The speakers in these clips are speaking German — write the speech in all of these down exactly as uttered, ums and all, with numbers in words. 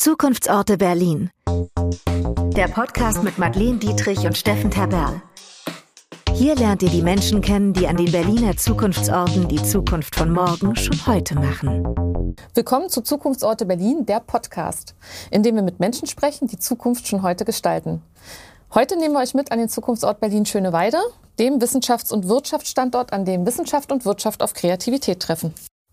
Zukunftsorte Berlin. Der Podcast mit Madeleine Dietrich und Steffen Terberl. Hier lernt ihr die Menschen kennen, die an den Berliner Zukunftsorten die Zukunft von morgen schon heute machen. Willkommen zu Zukunftsorte Berlin, der Podcast, in dem wir mit Menschen sprechen, die Zukunft schon heute gestalten. Heute nehmen wir euch mit an den Zukunftsort Berlin-Schöneweide, dem Wissenschafts- und Wirtschaftsstandort, an dem Wissenschaft und Wirtschaft auf Kreativität treffen.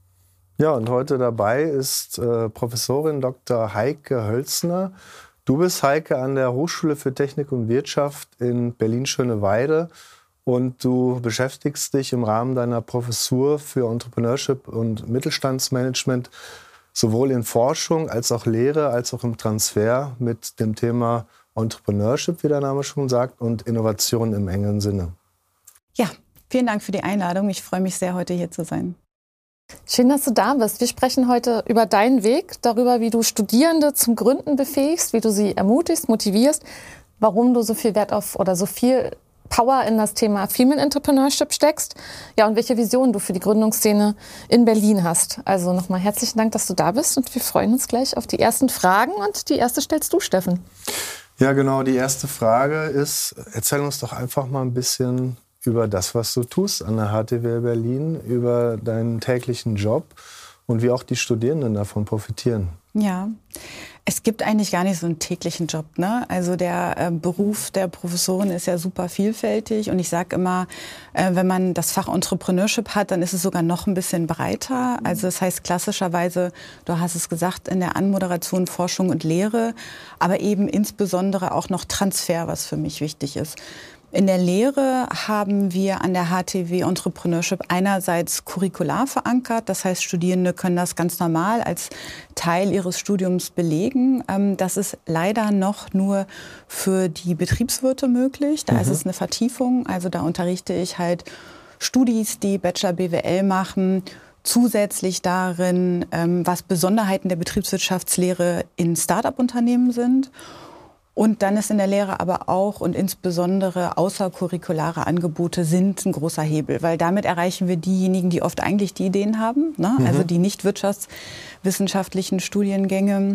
Ja, und heute dabei ist äh, Professorin Doktor Heike Hölzner. Du bist, Heike, an der Hochschule für Technik und Wirtschaft in Berlin-Schöneweide und du beschäftigst dich im Rahmen deiner Professur für Entrepreneurship und Mittelstandsmanagement sowohl in Forschung als auch Lehre, als auch im Transfer mit dem Thema Entrepreneurship, wie der Name schon sagt, und Innovation im engen Sinne. Ja, vielen Dank für die Einladung. Ich freue mich sehr, heute hier zu sein. Schön, dass du da bist. Wir sprechen heute über deinen Weg, darüber, wie du Studierende zum Gründen befähigst, wie du sie ermutigst, motivierst, warum du so viel Wert auf oder so viel Power in das Thema Female Entrepreneurship steckst, ja, und welche Vision du für die Gründungsszene in Berlin hast. Also nochmal herzlichen Dank, dass du da bist und wir freuen uns gleich auf die ersten Fragen und die erste stellst du, Steffen. Ja, genau. Die erste Frage ist, erzähl uns doch einfach mal ein bisschen über das, was du tust an der H T W Berlin, über deinen täglichen Job und wie auch die Studierenden davon profitieren. Ja, es gibt eigentlich gar nicht so einen täglichen Job, ne? Also der äh, Beruf der Professorin ist ja super vielfältig und ich sage immer, äh, wenn man das Fach Entrepreneurship hat, dann ist es sogar noch ein bisschen breiter. Also das heißt klassischerweise, du hast es gesagt, in der Anmoderation Forschung und Lehre, aber eben insbesondere auch noch Transfer, was für mich wichtig ist. In der Lehre haben wir an der H T W Entrepreneurship einerseits curricular verankert. Das heißt, Studierende können das ganz normal als Teil ihres Studiums belegen. Das ist leider noch nur für die Betriebswirte möglich. Da mhm. ist es eine Vertiefung. Also da unterrichte ich halt Studis, die Bachelor B W L machen, zusätzlich darin, was Besonderheiten der Betriebswirtschaftslehre in Start-up-Unternehmen sind. Und dann ist in der Lehre aber auch und insbesondere außercurriculare Angebote sind ein großer Hebel, weil damit erreichen wir diejenigen, die oft eigentlich die Ideen haben, ne? Mhm. Also die nicht wirtschaftswissenschaftlichen Studiengänge.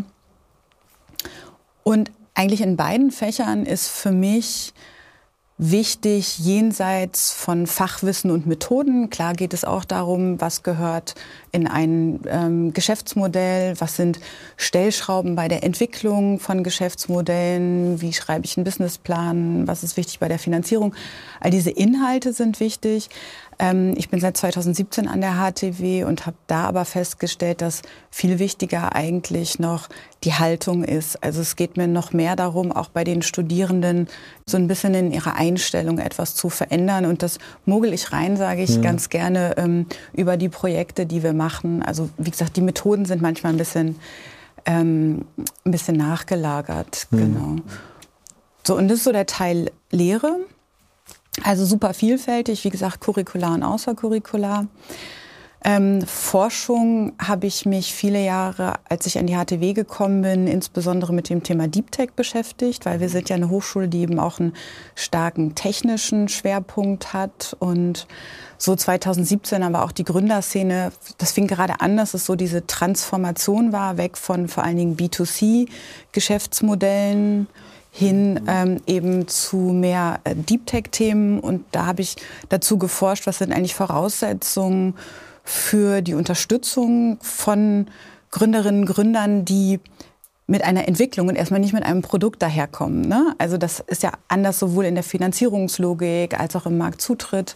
Und eigentlich in beiden Fächern ist für mich wichtig, jenseits von Fachwissen und Methoden. Klar geht es auch darum, was gehört in ein ähm, Geschäftsmodell, was sind Stellschrauben bei der Entwicklung von Geschäftsmodellen, wie schreibe ich einen Businessplan, was ist wichtig bei der Finanzierung. All diese Inhalte sind wichtig. Ähm, ich bin seit zweitausendsiebzehn an der H T W und habe da aber festgestellt, dass viel wichtiger eigentlich noch die Haltung ist. Also es geht mir noch mehr darum, auch bei den Studierenden so ein bisschen in ihrer Einstellung etwas zu verändern. Und das mogel ich rein, sage ich mhm. ganz gerne, ähm, über die Projekte, die wir machen. Also wie gesagt, die Methoden sind manchmal ein bisschen, ähm, ein bisschen nachgelagert. Mhm. Genau. So, und das ist so der Teil Lehre. Also super vielfältig, wie gesagt, curricular und außercurricular. Ähm, Forschung habe ich mich viele Jahre, als ich an die H T W gekommen bin, insbesondere mit dem Thema Deep Tech beschäftigt, weil wir sind ja eine Hochschule, die eben auch einen starken technischen Schwerpunkt hat. Und so zweitausendsiebzehn aber auch die Gründerszene, das fing gerade an, dass es so diese Transformation war, weg von vor allen Dingen B zwei C-Geschäftsmodellen hin ähm, eben zu mehr äh, Deep-Tech-Themen. Und da habe ich dazu geforscht, was sind eigentlich Voraussetzungen für die Unterstützung von Gründerinnen und Gründern, die mit einer Entwicklung und erstmal nicht mit einem Produkt daherkommen, ne? Also das ist ja anders sowohl in der Finanzierungslogik als auch im Marktzutritt.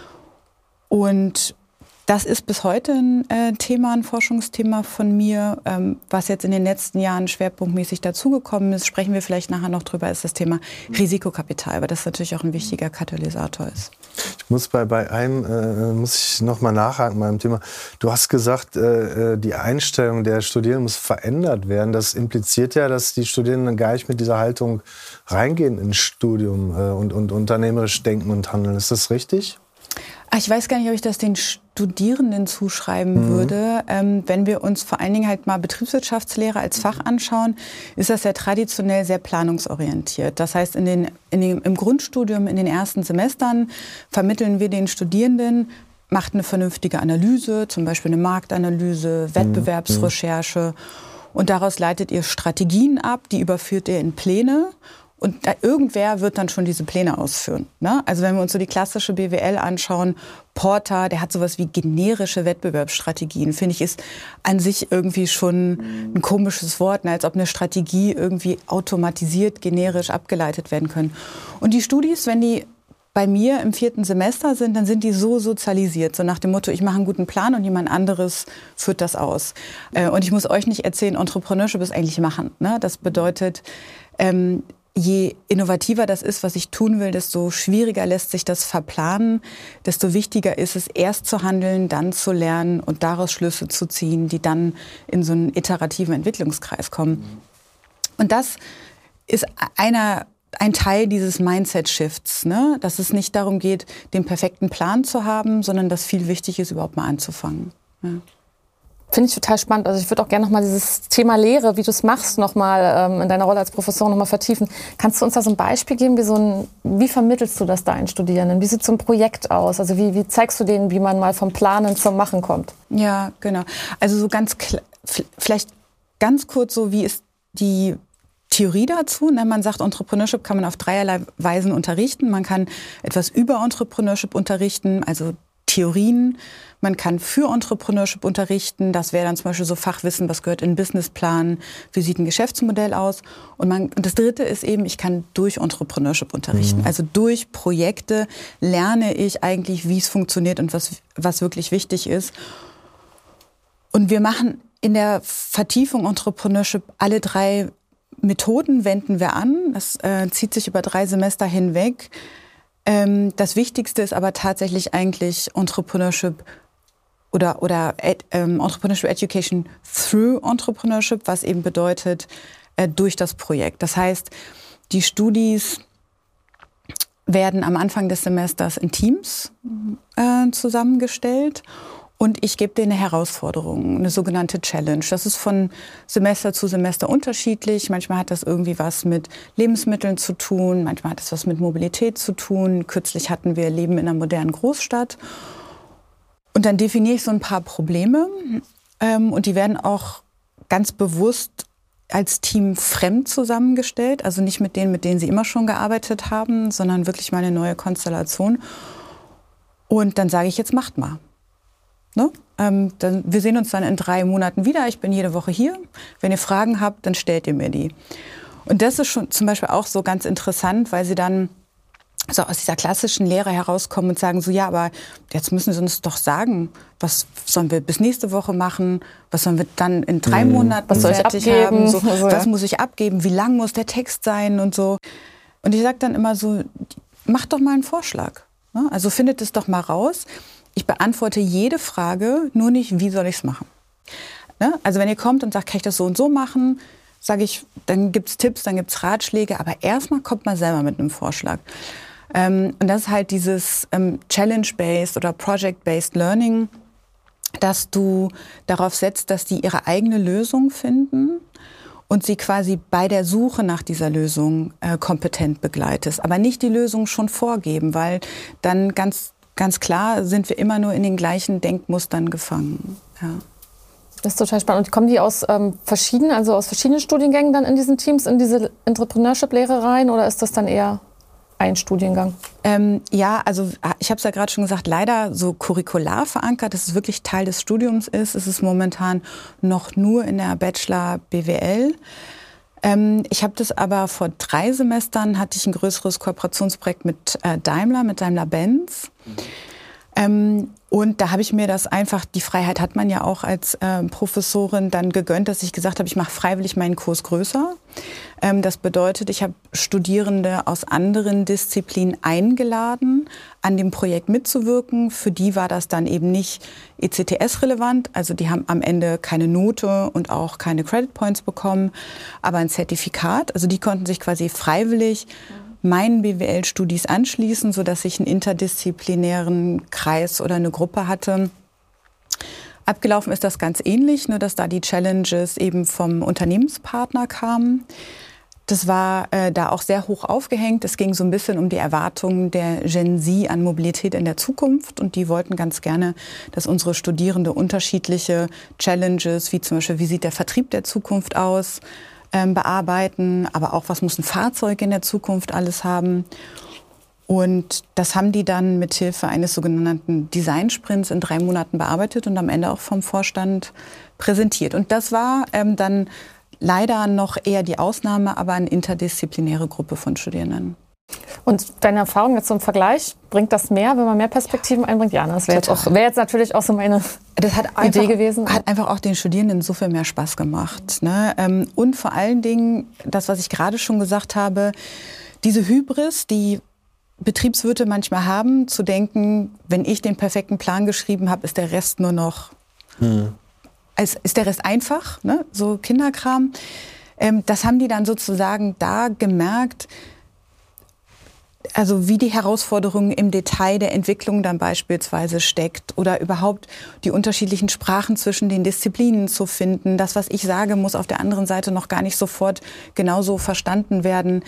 Und das ist bis heute ein äh, Thema, ein Forschungsthema von mir. Ähm, was jetzt in den letzten Jahren schwerpunktmäßig dazugekommen ist, sprechen wir vielleicht nachher noch drüber, ist das Thema Risikokapital, weil das natürlich auch ein wichtiger Katalysator ist. Ich muss bei, bei einem, äh, muss ich noch mal nachhaken beim Thema. Du hast gesagt, äh, die Einstellung der Studierenden muss verändert werden. Das impliziert ja, dass die Studierenden gar nicht mit dieser Haltung reingehen ins Studium äh, und, und unternehmerisch denken und handeln. Ist das richtig? Ich weiß gar nicht, ob ich das den Studierenden zuschreiben mhm. würde. Ähm, wenn wir uns vor allen Dingen halt mal Betriebswirtschaftslehre als Fach anschauen, ist das ja traditionell sehr planungsorientiert. Das heißt, in den, in den, im Grundstudium, in den ersten Semestern vermitteln wir den Studierenden, macht eine vernünftige Analyse, zum Beispiel eine Marktanalyse, Wettbewerbsrecherche. Mhm. und daraus leitet ihr Strategien ab, die überführt ihr in Pläne. Und da, irgendwer wird dann schon diese Pläne ausführen. Ne? Also wenn wir uns so die klassische B W L anschauen, Porter, der hat sowas wie generische Wettbewerbsstrategien. Finde ich, ist an sich irgendwie schon ein komisches Wort, ne? Als ob eine Strategie irgendwie automatisiert, generisch abgeleitet werden können. Und die Studis, wenn die bei mir im vierten Semester sind, dann sind die so sozialisiert, so nach dem Motto, ich mache einen guten Plan und jemand anderes führt das aus. Äh, und ich muss euch nicht erzählen, Entrepreneurship ist eigentlich machen. Ne? Das bedeutet, ähm, je innovativer das ist, was ich tun will, desto schwieriger lässt sich das verplanen, desto wichtiger ist es, erst zu handeln, dann zu lernen und daraus Schlüsse zu ziehen, die dann in so einen iterativen Entwicklungskreis kommen. Und das ist einer, ein Teil dieses Mindset-Shifts, ne? Dass es nicht darum geht, den perfekten Plan zu haben, sondern dass viel wichtig ist, überhaupt mal anzufangen. Ja. Finde ich total spannend. Also ich würde auch gerne noch mal dieses Thema Lehre, wie du es machst, noch mal ähm, in deiner Rolle als Professor noch mal vertiefen. Kannst du uns da so ein Beispiel geben, wie so ein, wie vermittelst du das deinen Studierenden? Wie sieht so ein Projekt aus? Also wie, wie zeigst du denen, wie man mal vom Planen zum Machen kommt? Ja, genau. Also so ganz klar, vielleicht ganz kurz so, wie ist die Theorie dazu? Ne? Man sagt, Entrepreneurship kann man auf dreierlei Weisen unterrichten. Man kann etwas über Entrepreneurship unterrichten, also Theorien. Man kann für Entrepreneurship unterrichten. Das wäre dann zum Beispiel so Fachwissen, was gehört in einen Businessplan, wie sieht ein Geschäftsmodell aus. Und, man, und das Dritte ist eben, ich kann durch Entrepreneurship unterrichten. Mhm. Also durch Projekte lerne ich eigentlich, wie es funktioniert und was, was wirklich wichtig ist. Und wir machen in der Vertiefung Entrepreneurship alle drei Methoden wenden wir an. Das äh, zieht sich über drei Semester hinweg. Das Wichtigste ist aber tatsächlich eigentlich Entrepreneurship oder, oder ed, ähm, Entrepreneurship Education through Entrepreneurship, was eben bedeutet äh, durch das Projekt. Das heißt, die Studis werden am Anfang des Semesters in Teams äh, zusammengestellt. Und ich gebe denen eine Herausforderung, eine sogenannte Challenge. Das ist von Semester zu Semester unterschiedlich. Manchmal hat das irgendwie was mit Lebensmitteln zu tun, manchmal hat es was mit Mobilität zu tun. Kürzlich hatten wir Leben in einer modernen Großstadt. Und dann definiere ich so ein paar Probleme. Ähm, und die werden auch ganz bewusst als Team fremd zusammengestellt. Also nicht mit denen, mit denen sie immer schon gearbeitet haben, sondern wirklich mal eine neue Konstellation. Und dann sage ich, jetzt macht mal. Ne? Ähm, dann, wir sehen uns dann in drei Monaten wieder. Ich bin jede Woche hier. Wenn ihr Fragen habt, dann stellt ihr mir die. Und das ist schon zum Beispiel auch so ganz interessant, weil sie dann so aus dieser klassischen Lehre herauskommen und sagen so, ja, aber jetzt müssen Sie uns doch sagen, was sollen wir bis nächste Woche machen? Was sollen wir dann in drei mhm. Monaten was soll ich fertig abgeben? haben? So, also, was ja. muss ich abgeben? Wie lang muss der Text sein und so? Und ich sage dann immer so, macht doch mal einen Vorschlag. Ne? Also findet es doch mal raus. Ich beantworte jede Frage, nur nicht, wie soll ich es machen. Ne? Also wenn ihr kommt und sagt, kann ich das so und so machen, sage ich, dann gibt es Tipps, dann gibt es Ratschläge, aber erstmal kommt man selber mit einem Vorschlag. Ähm, und das ist halt dieses ähm, Challenge-based oder Project-based Learning, dass du darauf setzt, dass die ihre eigene Lösung finden und sie quasi bei der Suche nach dieser Lösung äh, kompetent begleitest. Aber nicht die Lösung schon vorgeben, weil dann ganz Ganz klar sind wir immer nur in den gleichen Denkmustern gefangen. Ja. Das ist total spannend. Und kommen die aus ähm, verschiedenen, also aus verschiedenen Studiengängen dann in diesen Teams, in diese Entrepreneurship-Lehre rein, oder ist das dann eher ein Studiengang? Ähm, ja, also ich habe es ja gerade schon gesagt, leider so curricular verankert, dass es wirklich Teil des Studiums ist. Es ist momentan noch nur in der Bachelor B W L. Ähm, ich habe das aber vor drei Semestern, hatte ich ein größeres Kooperationsprojekt mit äh, Daimler, mit Daimler-Benz. Mhm. Ähm, und da habe ich mir das einfach, die Freiheit hat man ja auch als äh, Professorin dann gegönnt, dass ich gesagt habe, ich mache freiwillig meinen Kurs größer. Ähm, das bedeutet, ich habe Studierende aus anderen Disziplinen eingeladen, an dem Projekt mitzuwirken. Für die war das dann eben nicht E C T S-relevant. Also die haben am Ende keine Note und auch keine Credit Points bekommen, aber ein Zertifikat. Also die konnten sich quasi freiwillig meinen B W L-Studis anschließen, sodass ich einen interdisziplinären Kreis oder eine Gruppe hatte. Abgelaufen ist das ganz ähnlich, nur dass da die Challenges eben vom Unternehmenspartner kamen. Das war äh, da auch sehr hoch aufgehängt. Es ging so ein bisschen um die Erwartungen der Gen Z an Mobilität in der Zukunft. Und die wollten ganz gerne, dass unsere Studierende unterschiedliche Challenges, wie zum Beispiel, wie sieht der Vertrieb der Zukunft aus, ähm, bearbeiten. Aber auch, was muss ein Fahrzeug in der Zukunft alles haben. Und das haben die dann mit Hilfe eines sogenannten Design-Sprints in drei Monaten bearbeitet und am Ende auch vom Vorstand präsentiert. Und das war ähm, dann leider noch eher die Ausnahme, aber eine interdisziplinäre Gruppe von Studierenden. Und deine Erfahrung jetzt zum Vergleich, bringt das mehr, wenn man mehr Perspektiven ja. einbringt? Ja, das wäre jetzt, wär jetzt natürlich auch so meine das hat Idee einfach, gewesen. Hat einfach auch den Studierenden so viel mehr Spaß gemacht. Ne? Und vor allen Dingen, das, was ich gerade schon gesagt habe, diese Hybris, die Betriebswirte manchmal haben, zu denken, wenn ich den perfekten Plan geschrieben habe, ist der Rest nur noch... Hm. Ist der Rest einfach, ne? So Kinderkram. Ähm, das haben die dann sozusagen da gemerkt, also wie die Herausforderung im Detail der Entwicklung dann beispielsweise steckt oder überhaupt die unterschiedlichen Sprachen zwischen den Disziplinen zu finden. Das, was ich sage, muss auf der anderen Seite noch gar nicht sofort genauso verstanden werden.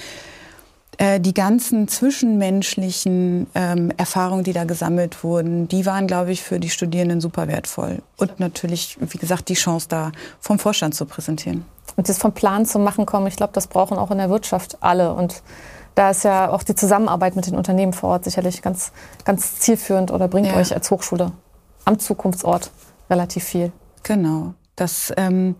Die ganzen zwischenmenschlichen ähm, Erfahrungen, die da gesammelt wurden, die waren, glaube ich, für die Studierenden super wertvoll. Und natürlich, wie gesagt, die Chance da vom Vorstand zu präsentieren. Und das vom Plan zum Machen kommen, ich glaube, das brauchen auch in der Wirtschaft alle. Und da ist ja auch die Zusammenarbeit mit den Unternehmen vor Ort sicherlich ganz, ganz zielführend oder bringt ja. euch als Hochschule am Zukunftsort relativ viel. Genau. Das, ähm,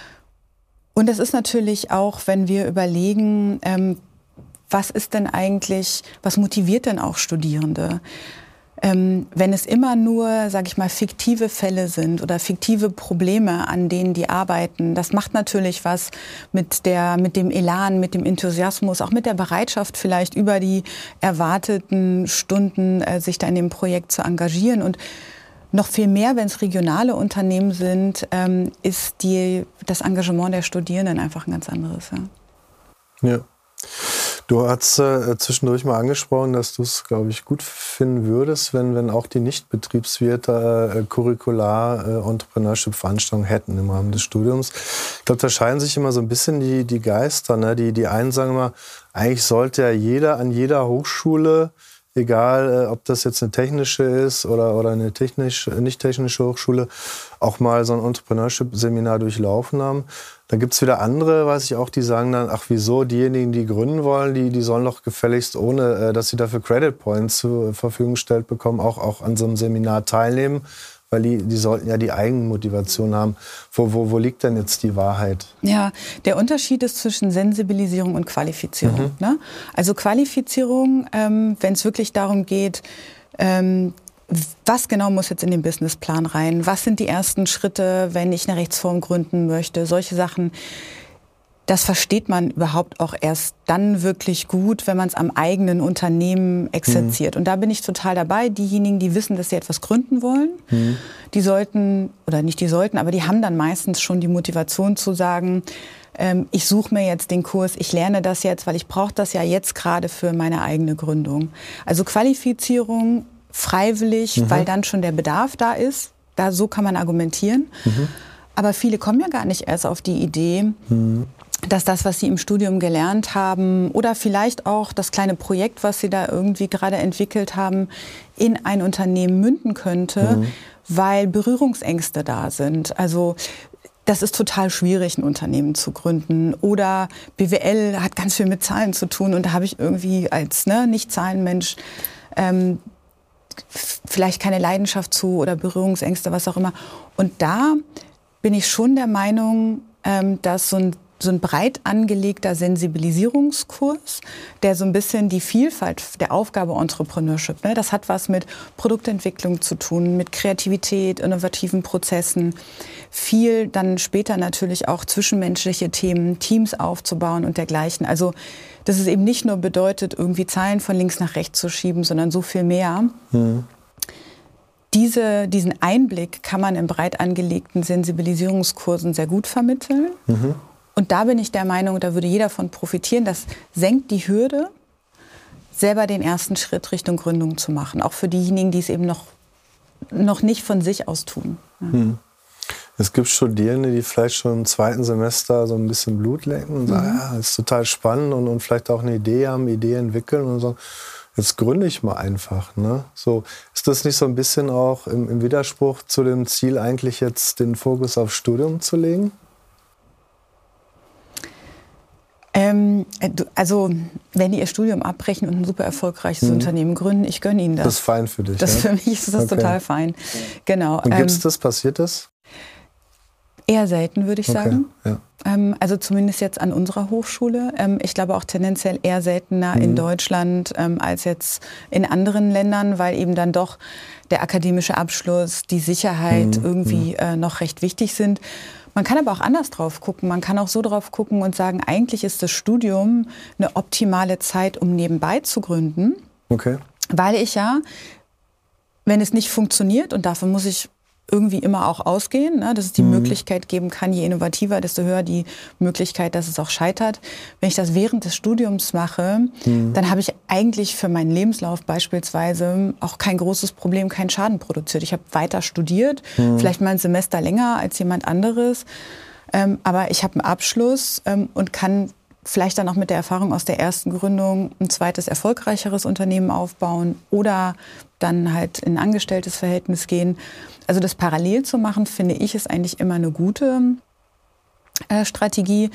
und das ist natürlich auch, wenn wir überlegen, ähm, was ist denn eigentlich, was motiviert denn auch Studierende? Ähm, wenn es immer nur, sage ich mal, fiktive Fälle sind oder fiktive Probleme, an denen die arbeiten, das macht natürlich was mit der, mit dem Elan, mit dem Enthusiasmus, auch mit der Bereitschaft vielleicht über die erwarteten Stunden äh, sich da in dem Projekt zu engagieren. Und noch viel mehr, wenn es regionale Unternehmen sind, ähm, ist die, das Engagement der Studierenden einfach ein ganz anderes. Ja. ja. Du hast äh, zwischendurch mal angesprochen, dass du es, glaube ich, gut finden würdest, wenn, wenn auch die Nicht-Betriebswirte äh, curricular äh, Entrepreneurship-Veranstaltungen hätten im Rahmen des Studiums. Ich glaube, da scheiden sich immer so ein bisschen die, die Geister. Ne? Die, die einen sagen immer, eigentlich sollte ja jeder an jeder Hochschule, egal äh, ob das jetzt eine technische ist oder, oder eine technisch, nicht technische Hochschule, auch mal so ein Entrepreneurship-Seminar durchlaufen haben. Dann gibt's wieder andere, weiß ich auch, die sagen dann, ach wieso, diejenigen, die gründen wollen, die, die sollen doch gefälligst, ohne äh, dass sie dafür Credit Points zur Verfügung gestellt bekommen, auch, auch an so einem Seminar teilnehmen, weil die, die sollten ja die Eigenmotivation haben. Wo, wo, wo liegt denn jetzt die Wahrheit? Ja, der Unterschied ist zwischen Sensibilisierung und Qualifizierung. Mhm. Ne? Also Qualifizierung, ähm, wenn es wirklich darum geht, ähm, was genau muss jetzt in den Businessplan rein? Was sind die ersten Schritte, wenn ich eine Rechtsform gründen möchte? Solche Sachen, das versteht man überhaupt auch erst dann wirklich gut, wenn man es am eigenen Unternehmen exerziert. Mhm. Und da bin ich total dabei. Diejenigen, die wissen, dass sie etwas gründen wollen, mhm. die sollten, oder nicht die sollten, aber die haben dann meistens schon die Motivation zu sagen, ähm, ich suche mir jetzt den Kurs, ich lerne das jetzt, weil ich brauche das ja jetzt gerade für meine eigene Gründung. Also Qualifizierung freiwillig, mhm. weil dann schon der Bedarf da ist. Da, so kann man argumentieren. Mhm. Aber viele kommen ja gar nicht erst auf die Idee, mhm. dass das, was sie im Studium gelernt haben oder vielleicht auch das kleine Projekt, was sie da irgendwie gerade entwickelt haben, in ein Unternehmen münden könnte, mhm. weil Berührungsängste da sind. Also das ist total schwierig, ein Unternehmen zu gründen. Oder B W L hat ganz viel mit Zahlen zu tun und da habe ich irgendwie als ne, Nicht-Zahlenmensch ähm, vielleicht keine Leidenschaft zu oder Berührungsängste, was auch immer. Und da bin ich schon der Meinung, ähm, dass so ein, so ein breit angelegter Sensibilisierungskurs, der so ein bisschen die Vielfalt der Aufgabe Entrepreneurship, ne, das hat was mit Produktentwicklung zu tun, mit Kreativität, innovativen Prozessen, viel dann später natürlich auch zwischenmenschliche Themen, Teams aufzubauen und dergleichen. Also dass es eben nicht nur bedeutet, irgendwie Zahlen von links nach rechts zu schieben, sondern so viel mehr. Mhm. Diese, diesen Einblick kann man in breit angelegten Sensibilisierungskursen sehr gut vermitteln. Mhm. Und da bin ich der Meinung, da würde jeder von profitieren. Das senkt die Hürde, selber den ersten Schritt Richtung Gründung zu machen. Auch für diejenigen, die es eben noch, noch nicht von sich aus tun. Ja. Mhm. Es gibt Studierende, die vielleicht schon im zweiten Semester so ein bisschen Blut lecken und sagen, mhm. ja, das ist total spannend und, und vielleicht auch eine Idee haben, eine Idee entwickeln und so. Jetzt gründe ich mal einfach. Ne? So, ist das nicht so ein bisschen auch im, im Widerspruch zu dem Ziel, eigentlich jetzt den Fokus auf Studium zu legen? Ähm, also, wenn die ihr Studium abbrechen und ein super erfolgreiches mhm. Unternehmen gründen, ich gönne ihnen das. Das ist fein für dich. Das ja? Für mich ist das okay. total fein. Genau. Und gibt es das? Passiert das? Eher selten, würde ich okay. sagen. Ja. Ähm, also zumindest jetzt an unserer Hochschule. Ähm, ich glaube auch tendenziell eher seltener mhm. in Deutschland ähm, als jetzt in anderen Ländern, weil eben dann doch der akademische Abschluss, die Sicherheit mhm. irgendwie äh, noch recht wichtig sind. Man kann aber auch anders drauf gucken. Man kann auch so drauf gucken und sagen, eigentlich ist das Studium eine optimale Zeit, um nebenbei zu gründen. Okay. Weil ich ja, wenn es nicht funktioniert, und davon muss ich irgendwie immer auch ausgehen, ne, dass es die mhm. Möglichkeit geben kann, je innovativer, desto höher die Möglichkeit, dass es auch scheitert. Wenn ich das während des Studiums mache, mhm. dann habe ich eigentlich für meinen Lebenslauf beispielsweise auch kein großes Problem, keinen Schaden produziert. Ich habe weiter studiert, mhm. vielleicht mal ein Semester länger als jemand anderes, ähm, aber ich habe einen Abschluss ähm, und kann vielleicht dann auch mit der Erfahrung aus der ersten Gründung ein zweites, erfolgreicheres Unternehmen aufbauen oder dann halt in ein angestelltes Verhältnis gehen. Also das parallel zu machen, finde ich, ist eigentlich immer eine gute äh, Strategie.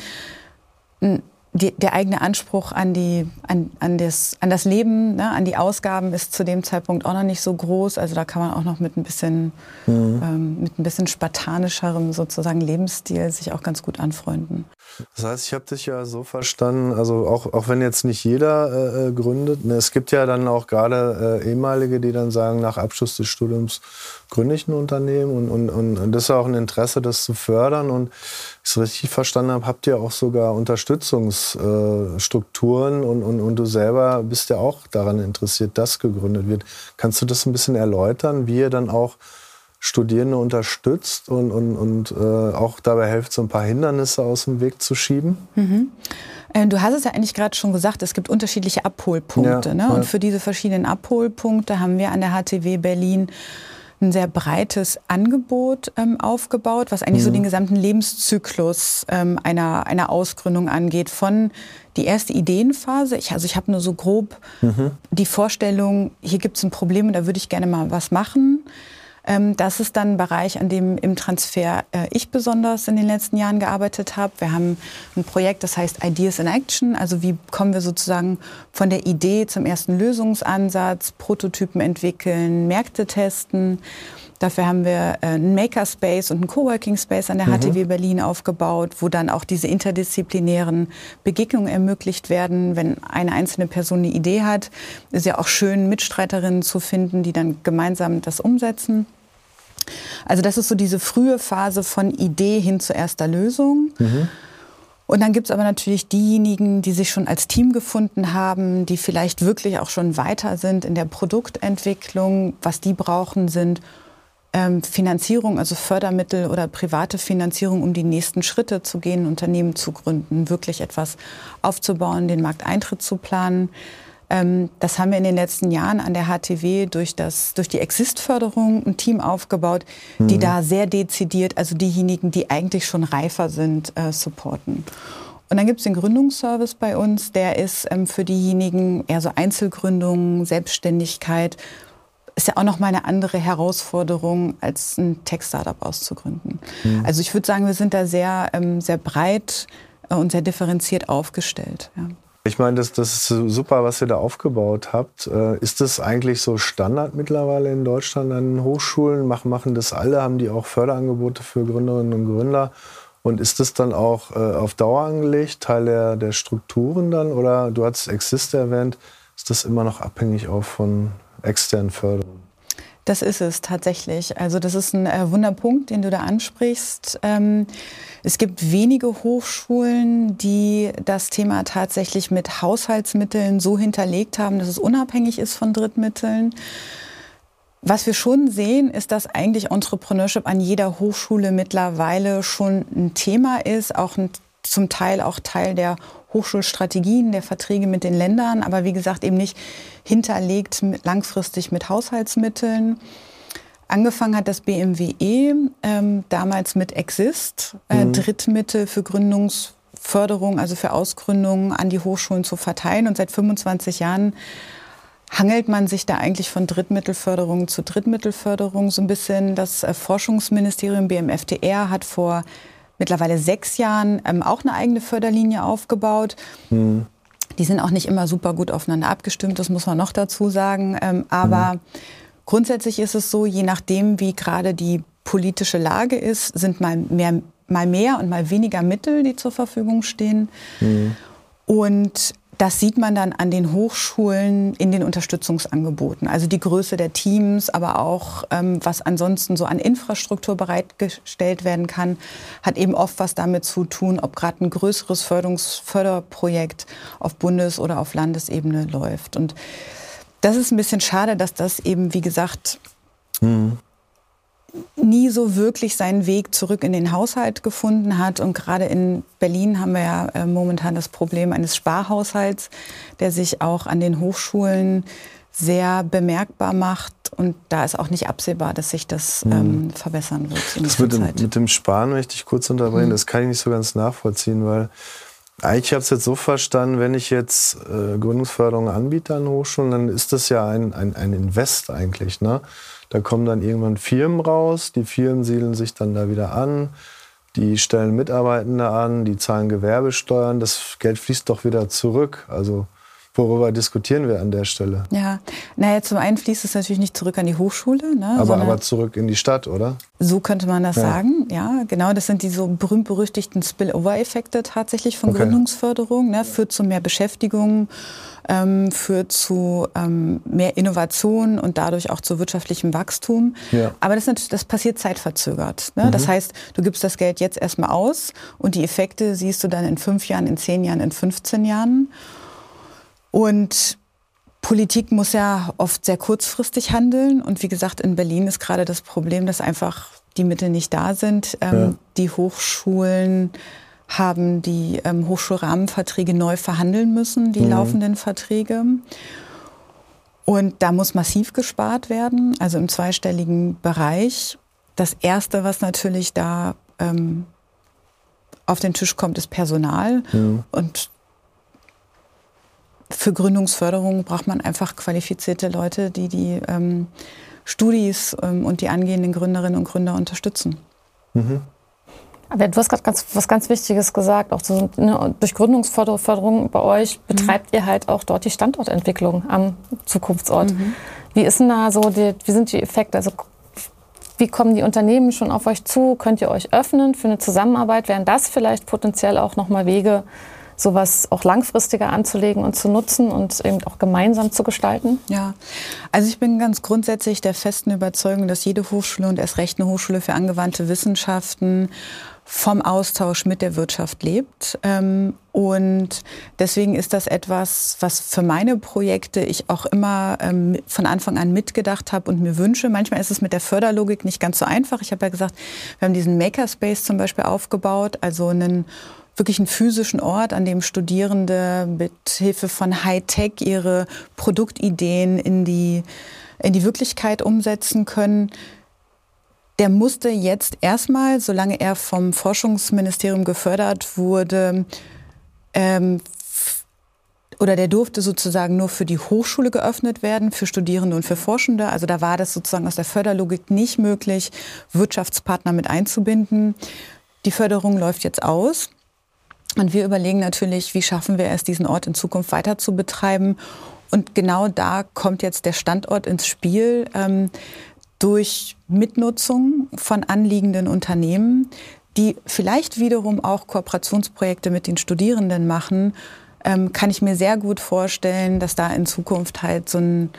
Die, der eigene Anspruch an, die, an, an, das, an das Leben, ne, an die Ausgaben ist zu dem Zeitpunkt auch noch nicht so groß. Also da kann man auch noch mit ein bisschen, mhm. ähm, mit ein bisschen spartanischerem sozusagen Lebensstil sich auch ganz gut anfreunden. Das heißt, ich habe dich ja so verstanden, also auch, auch wenn jetzt nicht jeder äh, gründet, ne, es gibt ja dann auch gerade äh, ehemalige, die dann sagen, nach Abschluss des Studiums gründe ich ein Unternehmen und, und, und, und das ist auch ein Interesse, das zu fördern. Und wenn ich es richtig verstanden habe, habt ihr auch sogar Unterstützungsstrukturen äh, und, und, und du selber bist ja auch daran interessiert, dass gegründet wird. Kannst du das ein bisschen erläutern, wie ihr dann auch Studierende unterstützt und, und, und äh, auch dabei helft, so ein paar Hindernisse aus dem Weg zu schieben? Mhm. Du hast es ja eigentlich gerade schon gesagt, es gibt unterschiedliche Abholpunkte. Ja, ne? Und ja. für diese verschiedenen Abholpunkte haben wir an der H T W Berlin ein sehr breites Angebot ähm, aufgebaut, was eigentlich mhm. so den gesamten Lebenszyklus ähm, einer, einer Ausgründung angeht. Von die erste Ideenphase, ich, also ich habe nur so grob mhm. die Vorstellung, hier gibt es ein Problem und da würde ich gerne mal was machen. Ähm, das ist dann ein Bereich, an dem im Transfer äh, ich besonders in den letzten Jahren gearbeitet habe. Wir haben ein Projekt, das heißt Ideas in Action. Also wie kommen wir sozusagen von der Idee zum ersten Lösungsansatz, Prototypen entwickeln, Märkte testen. Dafür haben wir äh, einen Makerspace und einen Coworking Space an der mhm. H T W Berlin aufgebaut, wo dann auch diese interdisziplinären Begegnungen ermöglicht werden. Wenn eine einzelne Person eine Idee hat, ist ja auch schön, Mitstreiterinnen zu finden, die dann gemeinsam das umsetzen. Also das ist so diese frühe Phase von Idee hin zu erster Lösung. Mhm. Und dann gibt es aber natürlich diejenigen, die sich schon als Team gefunden haben, die vielleicht wirklich auch schon weiter sind in der Produktentwicklung. Was die brauchen, sind ähm, Finanzierung, also Fördermittel oder private Finanzierung, um die nächsten Schritte zu gehen, Unternehmen zu gründen, wirklich etwas aufzubauen, den Markteintritt zu planen. Ähm, das haben wir in den letzten Jahren an der H T W durch, das, durch die Exist-Förderung ein Team aufgebaut, mhm. die da sehr dezidiert, also diejenigen, die eigentlich schon reifer sind, äh, supporten. Und dann gibt es den Gründungsservice bei uns, der ist ähm, für diejenigen eher so Einzelgründungen, Selbstständigkeit. Ist ja auch noch mal eine andere Herausforderung, als ein Tech-Startup auszugründen. Mhm. Also ich würde sagen, wir sind da sehr, ähm, sehr breit äh, und sehr differenziert aufgestellt. Ja. Ich meine, das, das ist super, was ihr da aufgebaut habt. Ist das eigentlich so Standard mittlerweile in Deutschland an Hochschulen? Machen, machen das alle? Haben die auch Förderangebote für Gründerinnen und Gründer? Und ist das dann auch äh, auf Dauer angelegt, Teil der, der Strukturen dann? Oder du hast Exist erwähnt, ist das immer noch abhängig auch von externen Förderungen? Das ist es tatsächlich. Also das ist ein äh, Wunderpunkt, den du da ansprichst. Ähm, es gibt wenige Hochschulen, die das Thema tatsächlich mit Haushaltsmitteln so hinterlegt haben, dass es unabhängig ist von Drittmitteln. Was wir schon sehen, ist, dass eigentlich Entrepreneurship an jeder Hochschule mittlerweile schon ein Thema ist, auch ein, zum Teil auch Teil der Hochschulstrategien, der Verträge mit den Ländern, aber wie gesagt eben nicht hinterlegt langfristig mit Haushaltsmitteln. Angefangen hat das B M W E ähm, damals mit Exist, äh, mhm. Drittmittel für Gründungsförderung, also für Ausgründungen an die Hochschulen zu verteilen. Und seit fünfundzwanzig Jahren hangelt man sich da eigentlich von Drittmittelförderung zu Drittmittelförderung so ein bisschen. Das äh, Forschungsministerium B M F T R hat vor mittlerweile sechs Jahren ähm, auch eine eigene Förderlinie aufgebaut. Mhm. Die sind auch nicht immer super gut aufeinander abgestimmt, das muss man noch dazu sagen. Ähm, aber mhm. grundsätzlich ist es so, je nachdem, wie gerade die politische Lage ist, sind mal mehr, mal mehr und mal weniger Mittel, die zur Verfügung stehen. Mhm. Und das sieht man dann an den Hochschulen in den Unterstützungsangeboten. Also die Größe der Teams, aber auch ähm, was ansonsten so an Infrastruktur bereitgestellt werden kann, hat eben oft was damit zu tun, ob gerade ein größeres Förderungs- Förderprojekt auf Bundes- oder auf Landesebene läuft. Und das ist ein bisschen schade, dass das eben, wie gesagt, mhm. nie so wirklich seinen Weg zurück in den Haushalt gefunden hat. Und gerade in Berlin haben wir ja äh, momentan das Problem eines Sparhaushalts, der sich auch an den Hochschulen sehr bemerkbar macht. Und da ist auch nicht absehbar, dass sich das mhm. ähm, verbessern wird. Das mit dem, mit dem Sparen möchte ich kurz unterbrechen. Mhm. Das kann ich nicht so ganz nachvollziehen, weil eigentlich habe ich es jetzt so verstanden, wenn ich jetzt äh, Gründungsförderung anbiete an Hochschulen, dann ist das ja ein, ein, ein Invest eigentlich, ne? Da kommen dann irgendwann Firmen raus, die Firmen siedeln sich dann da wieder an, die stellen Mitarbeitende an, die zahlen Gewerbesteuern, das Geld fließt doch wieder zurück. Also worüber diskutieren wir an der Stelle? Ja, naja, zum einen fließt es natürlich nicht zurück an die Hochschule. Ne, aber, aber zurück in die Stadt, oder? So könnte man das ja. sagen, ja, genau. Das sind die so berühmt-berüchtigten Spillover-Effekte tatsächlich von okay. Gründungsförderung. Ne, führt zu mehr Beschäftigung, ähm, führt zu ähm, mehr Innovation und dadurch auch zu wirtschaftlichem Wachstum. Ja. Aber das, ist, das passiert zeitverzögert. Ne? Mhm. Das heißt, du gibst das Geld jetzt erstmal aus und die Effekte siehst du dann in fünf Jahren, in zehn Jahren, in fünfzehn Jahren. Und Politik muss ja oft sehr kurzfristig handeln. Und wie gesagt, in Berlin ist gerade das Problem, dass einfach die Mittel nicht da sind. Ähm, ja. Die Hochschulen haben die ähm, Hochschulrahmenverträge neu verhandeln müssen, die mhm. laufenden Verträge. Und da muss massiv gespart werden, also im zweistelligen Bereich. Das Erste, was natürlich da ähm, auf den Tisch kommt, ist Personal. Mhm. Und für Gründungsförderung braucht man einfach qualifizierte Leute, die die ähm, Studis ähm, und die angehenden Gründerinnen und Gründer unterstützen. Mhm. Aber du hast gerade ganz, was ganz Wichtiges gesagt. Auch so, ne, durch Gründungsförderung bei euch betreibt mhm. ihr halt auch dort die Standortentwicklung am Zukunftsort. Mhm. Wie ist denn da so, die, wie sind die Effekte? Also wie kommen die Unternehmen schon auf euch zu? Könnt ihr euch öffnen für eine Zusammenarbeit? Wären das vielleicht potenziell auch nochmal Wege, sowas auch langfristiger anzulegen und zu nutzen und eben auch gemeinsam zu gestalten? Ja, also ich bin ganz grundsätzlich der festen Überzeugung, dass jede Hochschule und erst recht eine Hochschule für angewandte Wissenschaften vom Austausch mit der Wirtschaft lebt. Und deswegen ist das etwas, was für meine Projekte ich auch immer von Anfang an mitgedacht habe und mir wünsche. Manchmal ist es mit der Förderlogik nicht ganz so einfach. Ich habe ja gesagt, wir haben diesen Makerspace zum Beispiel aufgebaut, also einen wirklich einen physischen Ort, an dem Studierende mit Hilfe von Hightech ihre Produktideen in die, in die Wirklichkeit umsetzen können. Der musste jetzt erstmal, solange er vom Forschungsministerium gefördert wurde, ähm, oder der durfte sozusagen nur für die Hochschule geöffnet werden, für Studierende und für Forschende. Also da war das sozusagen aus der Förderlogik nicht möglich, Wirtschaftspartner mit einzubinden. Die Förderung läuft jetzt aus. Und wir überlegen natürlich, wie schaffen wir es, diesen Ort in Zukunft weiter zu betreiben. Und genau da kommt jetzt der Standort ins Spiel, ähm, durch Mitnutzung von anliegenden Unternehmen, die vielleicht wiederum auch Kooperationsprojekte mit den Studierenden machen, ähm, kann ich mir sehr gut vorstellen, dass da in Zukunft halt so ein,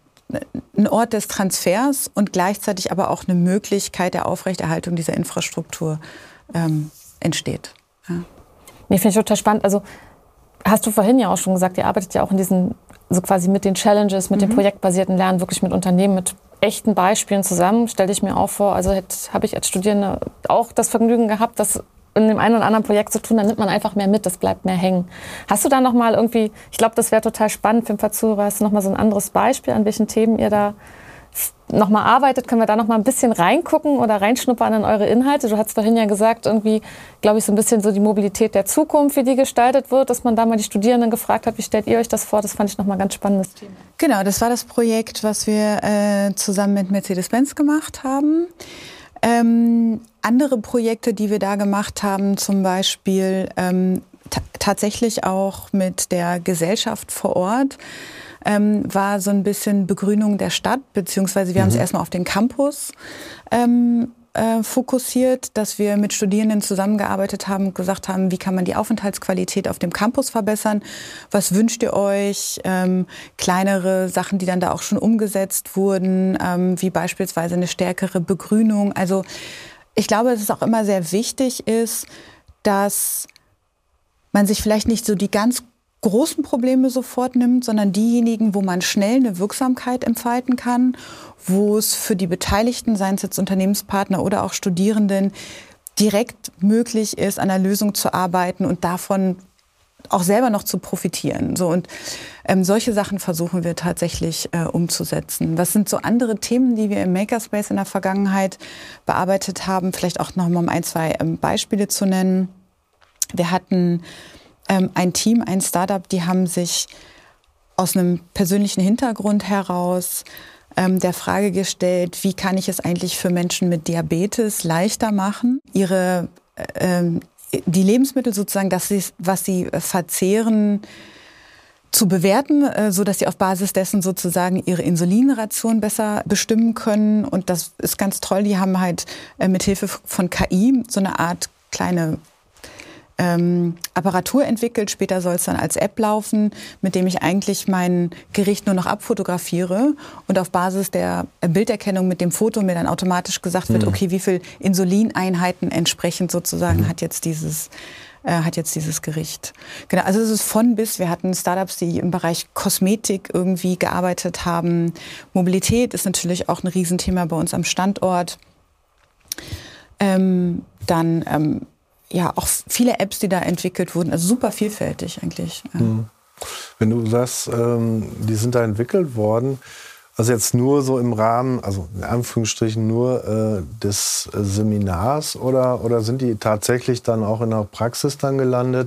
ein Ort des Transfers und gleichzeitig aber auch eine Möglichkeit der Aufrechterhaltung dieser Infrastruktur ähm, entsteht. Ja. Nee, finde ich total spannend. Also hast du vorhin ja auch schon gesagt, ihr arbeitet ja auch in diesen, so quasi mit den Challenges, mit mhm. dem projektbasierten Lernen, wirklich mit Unternehmen, mit echten Beispielen zusammen. Stell dich mir auch vor, also habe ich als Studierende auch das Vergnügen gehabt, das in dem einen oder anderen Projekt zu tun, dann nimmt man einfach mehr mit, das bleibt mehr hängen. Hast du da noch mal irgendwie, ich glaube, das wäre total spannend für ein paar Zuhörer, hast du noch mal so ein anderes Beispiel, an welchen Themen ihr da nochmal arbeitet, können wir da nochmal ein bisschen reingucken oder reinschnuppern in eure Inhalte. Du hast vorhin ja gesagt, irgendwie, glaube ich, so ein bisschen so die Mobilität der Zukunft, wie die gestaltet wird, dass man da mal die Studierenden gefragt hat, wie stellt ihr euch das vor? Das fand ich nochmal ein ganz spannendes Thema. Genau, das war das Projekt, was wir äh, zusammen mit Mercedes-Benz gemacht haben. Ähm, andere Projekte, die wir da gemacht haben, zum Beispiel ähm, t- tatsächlich auch mit der Gesellschaft vor Ort, ähm, war so ein bisschen Begrünung der Stadt, beziehungsweise wir mhm. haben es erstmal auf den Campus ähm, äh, fokussiert, dass wir mit Studierenden zusammengearbeitet haben und gesagt haben, wie kann man die Aufenthaltsqualität auf dem Campus verbessern, was wünscht ihr euch, ähm, kleinere Sachen, die dann da auch schon umgesetzt wurden, ähm, wie beispielsweise eine stärkere Begrünung. Also ich glaube, dass es auch immer sehr wichtig ist, dass man sich vielleicht nicht so die ganz großen Probleme sofort nimmt, sondern diejenigen, wo man schnell eine Wirksamkeit entfalten kann, wo es für die Beteiligten, seien es jetzt Unternehmenspartner oder auch Studierenden, direkt möglich ist, an einer Lösung zu arbeiten und davon auch selber noch zu profitieren. So, und ähm, solche Sachen versuchen wir tatsächlich äh, umzusetzen. Was sind so andere Themen, die wir im Makerspace in der Vergangenheit bearbeitet haben? Vielleicht auch noch mal um ein, zwei ähm, Beispiele zu nennen. Wir hatten ähm, ein Team, ein Startup, die haben sich aus einem persönlichen Hintergrund heraus ähm, der Frage gestellt, wie kann ich es eigentlich für Menschen mit Diabetes leichter machen, ihre ähm, die Lebensmittel sozusagen, das sie, was sie verzehren, zu bewerten, so dass sie auf Basis dessen sozusagen ihre Insulinration besser bestimmen können. Und das ist ganz toll. Die haben halt mit Hilfe von K I so eine Art kleine ähm, Apparatur entwickelt. Später soll es dann als App laufen, mit dem ich eigentlich mein Gericht nur noch abfotografiere und auf Basis der Bilderkennung mit dem Foto mir dann automatisch gesagt wird, mhm. okay, wie viel Insulineinheiten entsprechend sozusagen mhm. hat jetzt dieses äh, hat jetzt dieses Gericht. Genau, also es ist von bis. Wir hatten Startups, die im Bereich Kosmetik irgendwie gearbeitet haben. Mobilität ist natürlich auch ein Riesenthema bei uns am Standort. Ähm, dann ähm, ja, auch viele Apps, die da entwickelt wurden, also super vielfältig eigentlich. Ja. Wenn du sagst, ähm, die sind da entwickelt worden, also jetzt nur so im Rahmen, also in Anführungsstrichen nur äh, des äh, Seminars oder, oder sind die tatsächlich dann auch in der Praxis dann gelandet?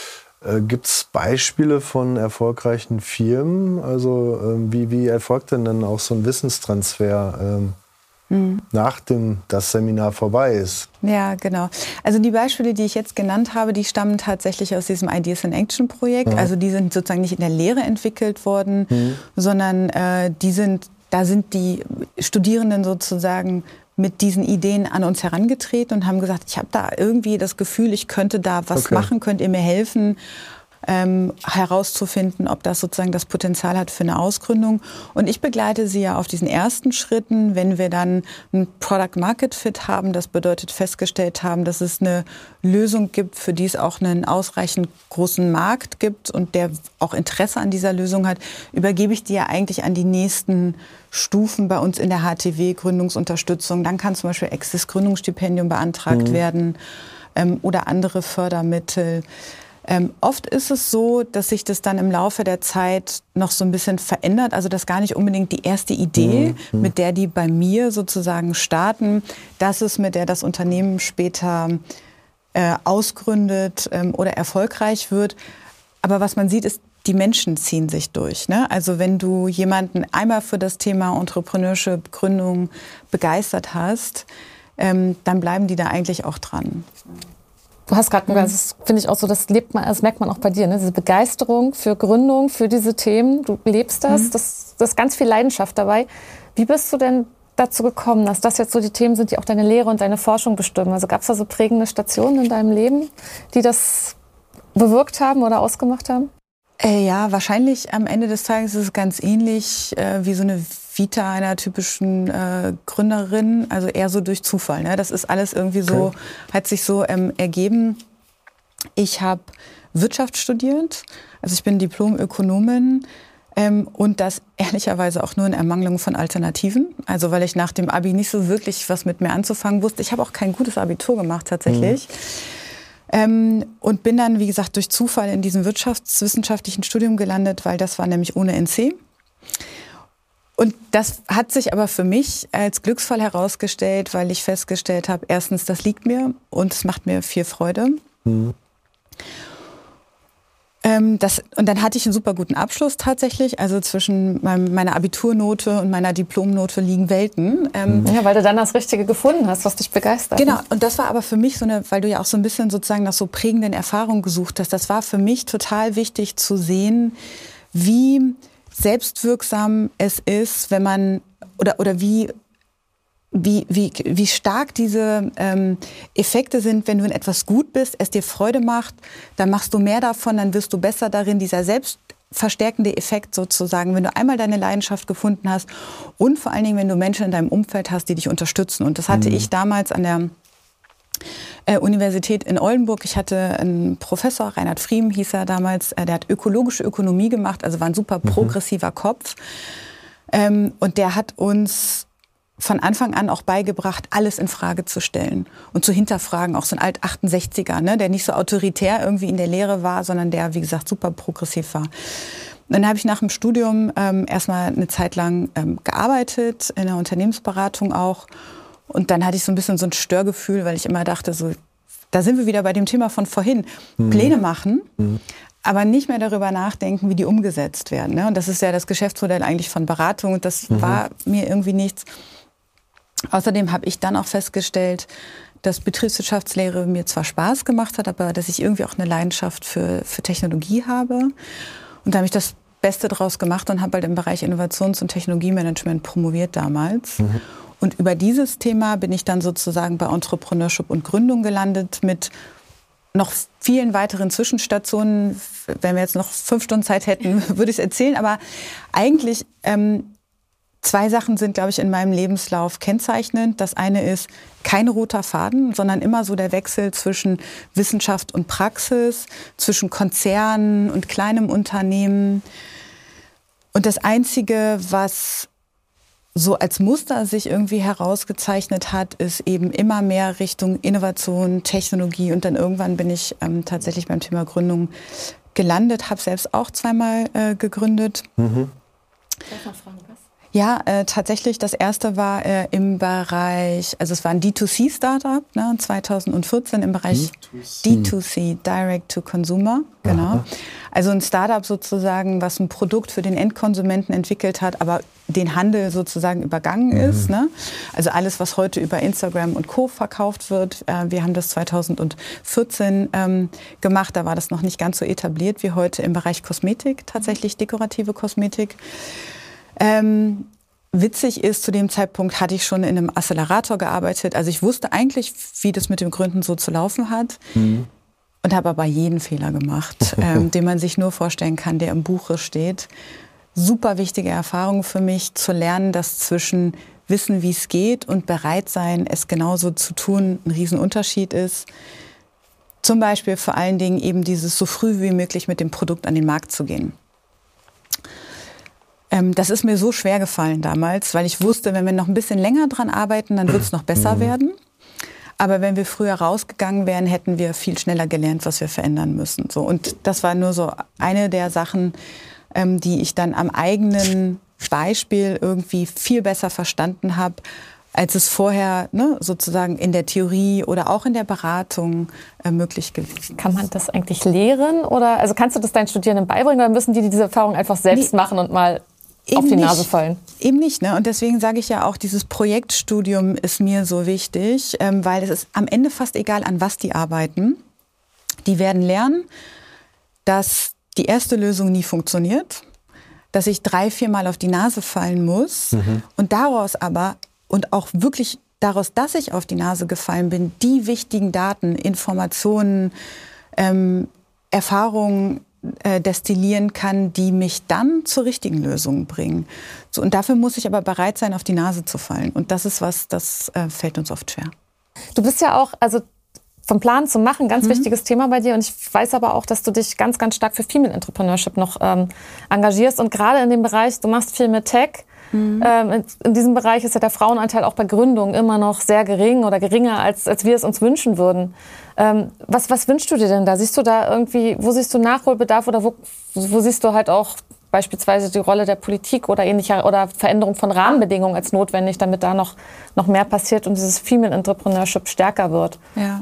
Äh, Gibt es Beispiele von erfolgreichen Firmen? Also äh, wie, wie erfolgt denn dann auch so ein Wissenstransfer? Ähm, Mhm. nachdem das Seminar vorbei ist. Ja, genau. Also die Beispiele, die ich jetzt genannt habe, die stammen tatsächlich aus diesem Ideas in Action Projekt. Ja. Also die sind sozusagen nicht in der Lehre entwickelt worden, mhm. sondern äh, die sind, da sind die Studierenden sozusagen mit diesen Ideen an uns herangetreten und haben gesagt, ich habe da irgendwie das Gefühl, ich könnte da was okay. machen, könnt ihr mir helfen? Ähm, herauszufinden, ob das sozusagen das Potenzial hat für eine Ausgründung. Und ich begleite sie ja auf diesen ersten Schritten, wenn wir dann ein Product-Market-Fit haben. Das bedeutet, festgestellt haben, dass es eine Lösung gibt, für die es auch einen ausreichend großen Markt gibt und der auch Interesse an dieser Lösung hat, übergebe ich die ja eigentlich an die nächsten Stufen bei uns in der H T W, Gründungsunterstützung. Dann kann zum Beispiel Exist-Gründungsstipendium beantragt mhm. werden ähm, oder andere Fördermittel. Ähm, oft ist es so, dass sich das dann im Laufe der Zeit noch so ein bisschen verändert. Also dass gar nicht unbedingt die erste Idee, mhm. mit der die bei mir sozusagen starten, das ist, mit der das Unternehmen später äh, ausgründet ähm, oder erfolgreich wird. Aber was man sieht, ist, die Menschen ziehen sich durch. Ne? Also wenn du jemanden einmal für das Thema Entrepreneurship, Gründung begeistert hast, ähm, dann bleiben die da eigentlich auch dran. Du hast gerade, mhm. das finde ich auch so, das lebt man, das merkt man auch bei dir, ne? Diese Begeisterung für Gründung, für diese Themen. Du lebst das, mhm. das, das ist ganz viel Leidenschaft dabei. Wie bist du denn dazu gekommen, dass das jetzt so die Themen sind, die auch deine Lehre und deine Forschung bestimmen? Also gab es da so prägende Stationen in deinem Leben, die das bewirkt haben oder ausgemacht haben? Äh, ja, wahrscheinlich am Ende des Tages ist es ganz ähnlich äh, wie so eine Vita einer typischen äh, Gründerin, also eher so durch Zufall. Ne? Das ist alles irgendwie so, okay. hat sich so ähm, ergeben. Ich habe Wirtschaft studiert, also ich bin Diplom-Ökonomin ähm, und das ehrlicherweise auch nur in Ermangelung von Alternativen. Also weil ich nach dem Abi nicht so wirklich was mit mir anzufangen wusste. Ich habe auch kein gutes Abitur gemacht tatsächlich. Mhm. Ähm, und bin dann, wie gesagt, durch Zufall in diesem wirtschaftswissenschaftlichen Studium gelandet, weil das war nämlich ohne N C. Und das hat sich aber für mich als glücksvoll herausgestellt, weil ich festgestellt habe, erstens, das liegt mir und es macht mir viel Freude. Mhm. Ähm, das, und dann hatte ich einen super guten Abschluss tatsächlich. Also zwischen meinem, meiner Abiturnote und meiner Diplomnote liegen Welten. Ähm, ja, weil du dann das Richtige gefunden hast, was dich begeistert. Genau, und das war aber für mich so eine, weil du ja auch so ein bisschen sozusagen nach so prägenden Erfahrungen gesucht hast, das war für mich total wichtig zu sehen, wie selbstwirksam es ist, wenn man, oder, oder wie, wie, wie, wie stark diese ähm, Effekte sind, wenn du in etwas gut bist, es dir Freude macht, dann machst du mehr davon, dann wirst du besser darin, dieser selbstverstärkende Effekt sozusagen, wenn du einmal deine Leidenschaft gefunden hast und vor allen Dingen, wenn du Menschen in deinem Umfeld hast, die dich unterstützen. Und das hatte mhm. ich damals an der Äh, Universität in Oldenburg. Ich hatte einen Professor, Reinhard Friem hieß er damals, äh, der hat ökologische Ökonomie gemacht, also war ein super progressiver mhm. Kopf. Ähm, und der hat uns von Anfang an auch beigebracht, alles in Frage zu stellen und zu hinterfragen, auch so ein Alt-achtundsechziger, ne, der nicht so autoritär irgendwie in der Lehre war, sondern der, wie gesagt, super progressiv war. Dann habe ich nach dem Studium ähm, erstmal eine Zeit lang ähm, gearbeitet, in der Unternehmensberatung auch. Und dann hatte ich so ein bisschen so ein Störgefühl, weil ich immer dachte, so, da sind wir wieder bei dem Thema von vorhin. Mhm. Pläne machen, mhm. aber nicht mehr darüber nachdenken, wie die umgesetzt werden. Ne? Und das ist ja das Geschäftsmodell eigentlich von Beratung. Und das mhm. war mir irgendwie nichts. Außerdem habe ich dann auch festgestellt, dass Betriebswirtschaftslehre mir zwar Spaß gemacht hat, aber dass ich irgendwie auch eine Leidenschaft für, für Technologie habe. Und da habe ich das Beste draus gemacht und habe halt im Bereich Innovations- und Technologiemanagement promoviert damals. Mhm. Und über dieses Thema bin ich dann sozusagen bei Entrepreneurship und Gründung gelandet mit noch vielen weiteren Zwischenstationen. Wenn wir jetzt noch fünf Stunden Zeit hätten, würde ich es erzählen. Aber eigentlich ähm, zwei Sachen sind, glaube ich, in meinem Lebenslauf kennzeichnend. Das eine ist kein roter Faden, sondern immer so der Wechsel zwischen Wissenschaft und Praxis, zwischen Konzernen und kleinem Unternehmen. Und das Einzige, was so als Muster sich irgendwie herausgezeichnet hat, ist eben immer mehr Richtung Innovation, Technologie. Und dann irgendwann bin ich ähm, tatsächlich beim Thema Gründung gelandet, habe selbst auch zweimal äh, gegründet. Mhm. Darf ich mal fragen, was? Ja, äh, tatsächlich, das erste war äh, im Bereich, also es war ein D zwei C Startup, ne, zweitausendvierzehn im Bereich D zwei C, Direct to Consumer, genau. Aha. Also ein Startup sozusagen, was ein Produkt für den Endkonsumenten entwickelt hat, aber den Handel sozusagen übergangen mhm. ist. Ne? Also alles, was heute über Instagram und Co. verkauft wird. Äh, wir haben das zweitausendvierzehn ähm, gemacht, da war das noch nicht ganz so etabliert wie heute im Bereich Kosmetik, tatsächlich dekorative Kosmetik. Ähm, witzig ist, zu dem Zeitpunkt hatte ich schon in einem Accelerator gearbeitet. Also ich wusste eigentlich, wie das mit dem Gründen so zu laufen hat. Mhm. Und habe aber jeden Fehler gemacht, ähm, den man sich nur vorstellen kann, der im Buche steht. Super wichtige Erfahrung für mich, zu lernen, dass zwischen Wissen, wie es geht und bereit sein, es genauso zu tun, ein Riesenunterschied ist. Zum Beispiel vor allen Dingen eben dieses so früh wie möglich mit dem Produkt an den Markt zu gehen. Ähm, das ist mir so schwer gefallen damals, weil ich wusste, wenn wir noch ein bisschen länger dran arbeiten, dann wird es noch besser mhm. werden. Aber wenn wir früher rausgegangen wären, hätten wir viel schneller gelernt, was wir verändern müssen. So, und das war nur so eine der Sachen, ähm, die ich dann am eigenen Beispiel irgendwie viel besser verstanden habe, als es vorher ne, sozusagen in der Theorie oder auch in der Beratung äh, möglich gewesen. Kann man das eigentlich lehren? Oder also kannst du das deinen Studierenden beibringen oder müssen die diese Erfahrung einfach selbst nee. machen und mal auf die Nase fallen? Eben nicht. Ne? Und deswegen sage ich ja auch, dieses Projektstudium ist mir so wichtig, ähm, weil es ist am Ende fast egal, an was die arbeiten. Die werden lernen, dass die erste Lösung nie funktioniert, dass ich drei, viermal auf die Nase fallen muss mhm. und daraus aber und auch wirklich daraus, dass ich auf die Nase gefallen bin, die wichtigen Daten, Informationen, ähm, Erfahrungen Äh, destillieren kann, die mich dann zur richtigen Lösung bringen. So, und dafür muss ich aber bereit sein, auf die Nase zu fallen. Und das ist was, das äh, fällt uns oft schwer. Du bist ja auch, also vom Plan zum Machen, ganz mhm. wichtiges Thema bei dir. Und ich weiß aber auch, dass du dich ganz, ganz stark für Female Entrepreneurship noch ähm, engagierst. Und gerade in dem Bereich, du machst viel mit Tech. Mhm. Ähm, in, in diesem Bereich ist ja der Frauenanteil auch bei Gründungen immer noch sehr gering oder geringer, als, als wir es uns wünschen würden. Ähm, was, was wünschst du dir denn da? Siehst du da irgendwie, wo siehst du Nachholbedarf oder wo, wo siehst du halt auch beispielsweise die Rolle der Politik oder ähnlicher oder Veränderung von Rahmenbedingungen als notwendig, damit da noch, noch mehr passiert und dieses Female Entrepreneurship stärker wird? Ja.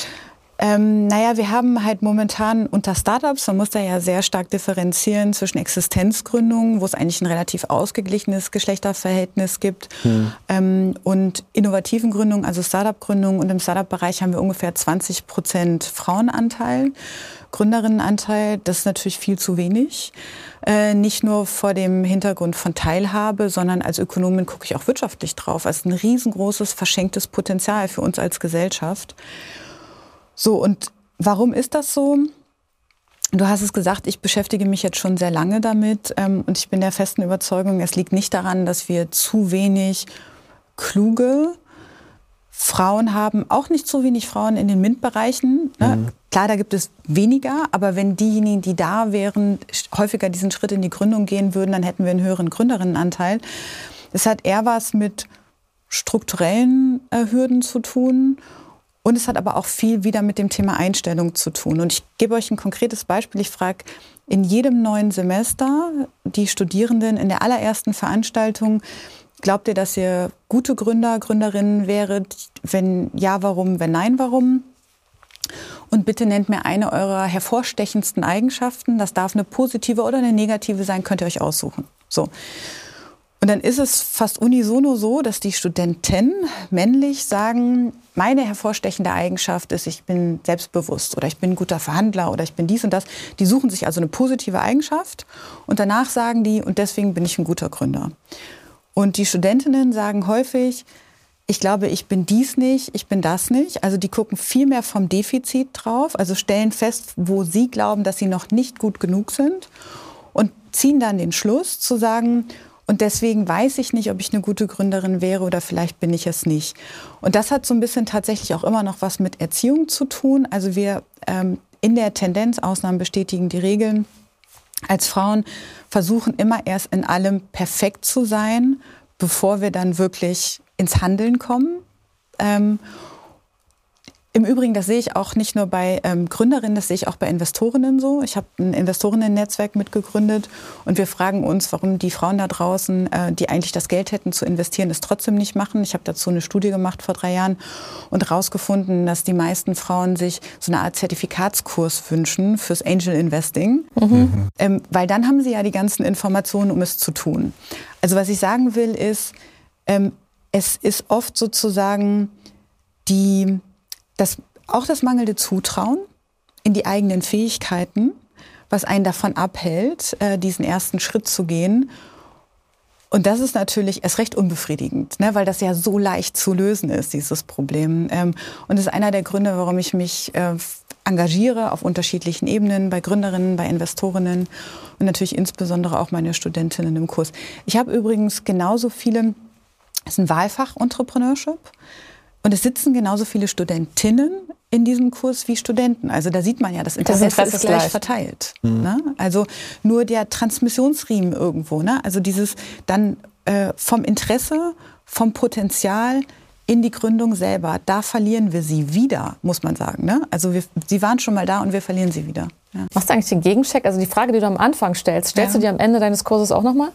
Ähm, naja, wir haben halt momentan unter Startups, man muss da ja sehr stark differenzieren zwischen Existenzgründungen, wo es eigentlich ein relativ ausgeglichenes Geschlechterverhältnis gibt, hm. ähm, und innovativen Gründungen, also Startup-Gründungen. Und im Startup-Bereich haben wir ungefähr zwanzig Prozent Frauenanteil, Gründerinnenanteil. Das ist natürlich viel zu wenig. Äh, nicht nur vor dem Hintergrund von Teilhabe, sondern als Ökonomin gucke ich auch wirtschaftlich drauf. Es ist ein riesengroßes, verschenktes Potenzial für uns als Gesellschaft. So, und warum ist das so? Du hast es gesagt, ich beschäftige mich jetzt schon sehr lange damit, ähm, und ich bin der festen Überzeugung, es liegt nicht daran, dass wir zu wenig kluge Frauen haben, auch nicht zu wenig Frauen in den MINT-Bereichen. Ne? Mhm. Klar, da gibt es weniger, aber wenn diejenigen, die da wären, häufiger diesen Schritt in die Gründung gehen würden, dann hätten wir einen höheren Gründerinnenanteil. Es hat eher was mit strukturellen äh, Hürden zu tun. Und es hat aber auch viel wieder mit dem Thema Einstellung zu tun. Und ich gebe euch ein konkretes Beispiel. Ich frage in jedem neuen Semester die Studierenden in der allerersten Veranstaltung, glaubt ihr, dass ihr gute Gründer, Gründerinnen wäret? Wenn ja, warum? Wenn nein, warum? Und bitte nennt mir eine eurer hervorstechendsten Eigenschaften. Das darf eine positive oder eine negative sein, könnt ihr euch aussuchen. So. Und dann ist es fast unisono so, dass die Studenten männlich sagen, meine hervorstechende Eigenschaft ist, ich bin selbstbewusst oder ich bin ein guter Verhandler oder ich bin dies und das. Die suchen sich also eine positive Eigenschaft und danach sagen die, und deswegen bin ich ein guter Gründer. Und die Studentinnen sagen häufig, ich glaube, ich bin dies nicht, ich bin das nicht. Also die gucken viel mehr vom Defizit drauf, also stellen fest, wo sie glauben, dass sie noch nicht gut genug sind und ziehen dann den Schluss zu sagen, und deswegen weiß ich nicht, ob ich eine gute Gründerin wäre oder vielleicht bin ich es nicht. Und das hat so ein bisschen tatsächlich auch immer noch was mit Erziehung zu tun. Also wir ähm, in der Tendenz, Ausnahmen bestätigen die Regeln, als Frauen versuchen immer erst in allem perfekt zu sein, bevor wir dann wirklich ins Handeln kommen. Ähm, Im Übrigen, das sehe ich auch nicht nur bei ähm, Gründerinnen, das sehe ich auch bei Investorinnen so. Ich habe ein Investorinnen-Netzwerk mitgegründet und wir fragen uns, warum die Frauen da draußen, äh, die eigentlich das Geld hätten zu investieren, es trotzdem nicht machen. Ich habe dazu eine Studie gemacht vor drei Jahren und herausgefunden, dass die meisten Frauen sich so eine Art Zertifikatskurs wünschen fürs Angel Investing. Mhm. Ähm, weil dann haben sie ja die ganzen Informationen, um es zu tun. Also was ich sagen will ist, ähm, es ist oft sozusagen die... Das, auch das mangelnde Zutrauen in die eigenen Fähigkeiten, was einen davon abhält, äh, diesen ersten Schritt zu gehen. Und das ist natürlich erst recht unbefriedigend, ne, weil das ja so leicht zu lösen ist, dieses Problem. Ähm, und das ist einer der Gründe, warum ich mich äh, engagiere auf unterschiedlichen Ebenen, bei Gründerinnen, bei Investorinnen und natürlich insbesondere auch meine Studentinnen im Kurs. Ich habe übrigens genauso viele, es ist ein Wahlfach Entrepreneurship. Und es sitzen genauso viele Studentinnen in diesem Kurs wie Studenten. Also da sieht man ja, das Interesse, das Interesse ist gleich, gleich verteilt. Mhm. Ne? Also nur der Transmissionsriemen irgendwo. Ne? Also dieses dann äh, vom Interesse, vom Potenzial in die Gründung selber, da verlieren wir sie wieder, muss man sagen. Ne? Also wir, sie waren schon mal da und wir verlieren sie wieder. Ja. Machst du eigentlich den Gegencheck? Also die Frage, die du am Anfang stellst, stellst ja. du die am Ende deines Kurses auch nochmal?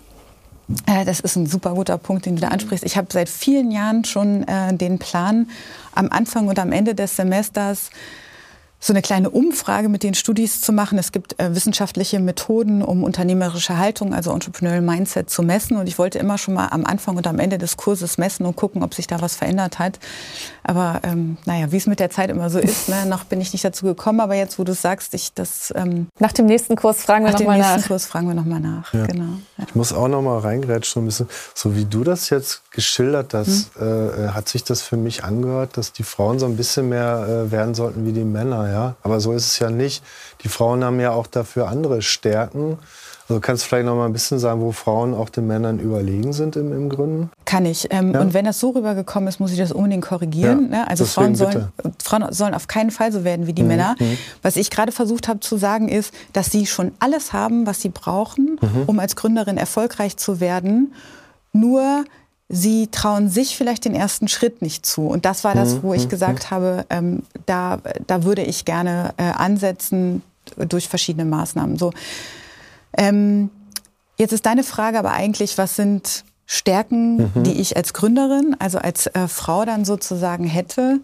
Das ist ein super guter Punkt, den du da ansprichst. Ich habe seit vielen Jahren schon äh, den Plan, am Anfang und am Ende des Semesters so eine kleine Umfrage mit den Studis zu machen. Es gibt äh, wissenschaftliche Methoden, um unternehmerische Haltung, also Entrepreneurial Mindset, zu messen. Und ich wollte immer schon mal am Anfang und am Ende des Kurses messen und gucken, ob sich da was verändert hat. Aber ähm, naja, wie es mit der Zeit immer so ist, ne, noch bin ich nicht dazu gekommen. Aber jetzt, wo du es sagst, ich das... Ähm, nach dem nächsten Kurs fragen wir nochmal nach. Nach dem nächsten Kurs fragen wir nochmal nach, ja. Genau. Ja. Ich muss auch noch mal reingrätschen, ein bisschen. So wie du das jetzt geschildert hast, hm. äh, hat sich das für mich angehört, dass die Frauen so ein bisschen mehr äh, werden sollten wie die Männer, ja. Aber so ist es ja nicht. Die Frauen haben ja auch dafür andere Stärken. Also kannst du vielleicht noch mal ein bisschen sagen, wo Frauen auch den Männern überlegen sind im, im Gründen? Kann ich. Ähm, ja. Und wenn das so rübergekommen ist, muss ich das unbedingt korrigieren. Ja, ne? Also Frauen sollen, Frauen sollen auf keinen Fall so werden wie die mhm. Männer. Mhm. Was ich gerade versucht habe zu sagen ist, dass sie schon alles haben, was sie brauchen, mhm. um als Gründerin erfolgreich zu werden. Nur sie trauen sich vielleicht den ersten Schritt nicht zu. Und das war das, wo ich gesagt habe, ähm, da, da würde ich gerne äh, ansetzen durch verschiedene Maßnahmen. So, ähm, Jetzt ist deine Frage aber eigentlich, was sind Stärken, mhm. die ich als Gründerin, also als äh, Frau dann sozusagen hätte?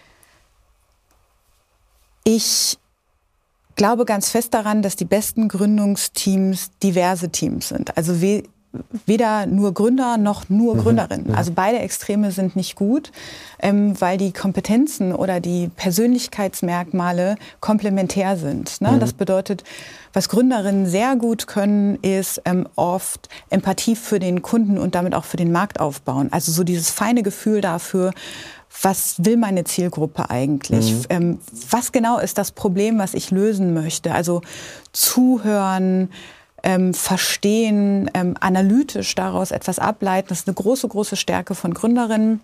Ich glaube ganz fest daran, dass die besten Gründungsteams diverse Teams sind. Also we- weder nur Gründer noch nur mhm. Gründerinnen. Also beide Extreme sind nicht gut, ähm, weil die Kompetenzen oder die Persönlichkeitsmerkmale komplementär sind. Ne? Mhm. Das bedeutet, was Gründerinnen sehr gut können, ist ähm, oft Empathie für den Kunden und damit auch für den Markt aufbauen. Also so dieses feine Gefühl dafür, was will meine Zielgruppe eigentlich? Mhm. Ähm, was genau ist das Problem, was ich lösen möchte? Also zuhören, ähm, verstehen, ähm, analytisch daraus etwas ableiten. Das ist eine große, große Stärke von Gründerinnen,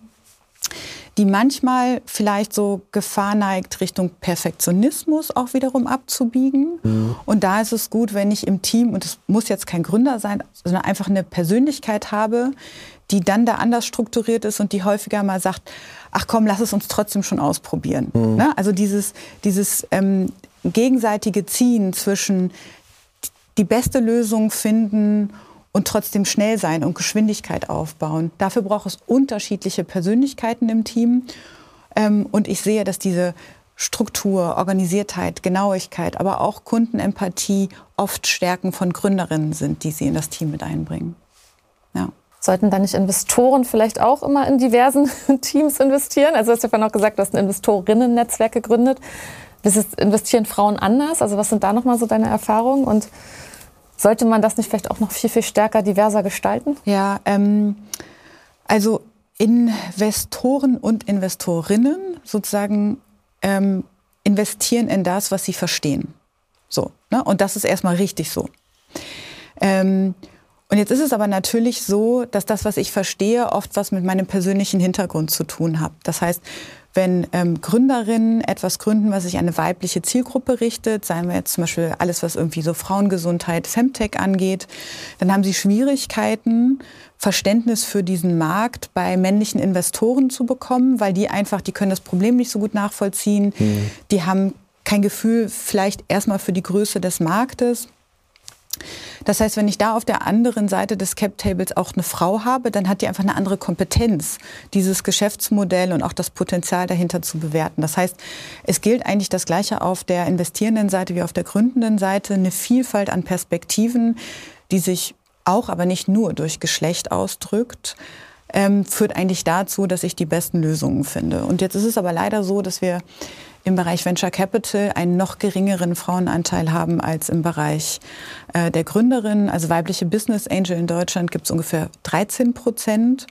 die manchmal vielleicht so Gefahr neigt, Richtung Perfektionismus auch wiederum abzubiegen. Mhm. Und da ist es gut, wenn ich im Team, und es muss jetzt kein Gründer sein, sondern einfach eine Persönlichkeit habe, die dann da anders strukturiert ist und die häufiger mal sagt, ach komm, lass es uns trotzdem schon ausprobieren. Mhm. Ne? Also dieses, dieses ähm, gegenseitige Ziehen zwischen die beste Lösung finden und trotzdem schnell sein und Geschwindigkeit aufbauen. Dafür braucht es unterschiedliche Persönlichkeiten im Team. Ähm, und ich sehe, dass diese Struktur, Organisiertheit, Genauigkeit, aber auch Kundenempathie oft Stärken von Gründerinnen sind, die sie in das Team mit einbringen. Ja. Sollten da nicht Investoren vielleicht auch immer in diversen Teams investieren? Also du hast ja vorhin auch gesagt, du hast ein Investorinnen-Netzwerk gegründet. Investieren Frauen anders? Also was sind da nochmal so deine Erfahrungen? Und sollte man das nicht vielleicht auch noch viel, viel stärker diverser gestalten? Ja, ähm, also Investoren und Investorinnen sozusagen ähm, investieren in das, was sie verstehen. So, ne? Und das ist erstmal richtig so. Ähm, Und jetzt ist es aber natürlich so, dass das, was ich verstehe, oft was mit meinem persönlichen Hintergrund zu tun hat. Das heißt, wenn ähm, Gründerinnen etwas gründen, was sich an eine weibliche Zielgruppe richtet, sagen wir jetzt zum Beispiel alles, was irgendwie so Frauengesundheit, Femtech angeht, dann haben sie Schwierigkeiten, Verständnis für diesen Markt bei männlichen Investoren zu bekommen, weil die einfach, die können das Problem nicht so gut nachvollziehen. Mhm. Die haben kein Gefühl vielleicht erstmal für die Größe des Marktes. Das heißt, wenn ich da auf der anderen Seite des Cap-Tables auch eine Frau habe, dann hat die einfach eine andere Kompetenz, dieses Geschäftsmodell und auch das Potenzial dahinter zu bewerten. Das heißt, es gilt eigentlich das Gleiche auf der investierenden Seite wie auf der gründenden Seite, eine Vielfalt an Perspektiven, die sich auch, aber nicht nur durch Geschlecht ausdrückt, ähm, führt eigentlich dazu, dass ich die besten Lösungen finde. Und jetzt ist es aber leider so, dass wir im Bereich Venture Capital einen noch geringeren Frauenanteil haben als im Bereich äh, der Gründerin. Also weibliche Business Angel in Deutschland gibt es ungefähr dreizehn Prozent.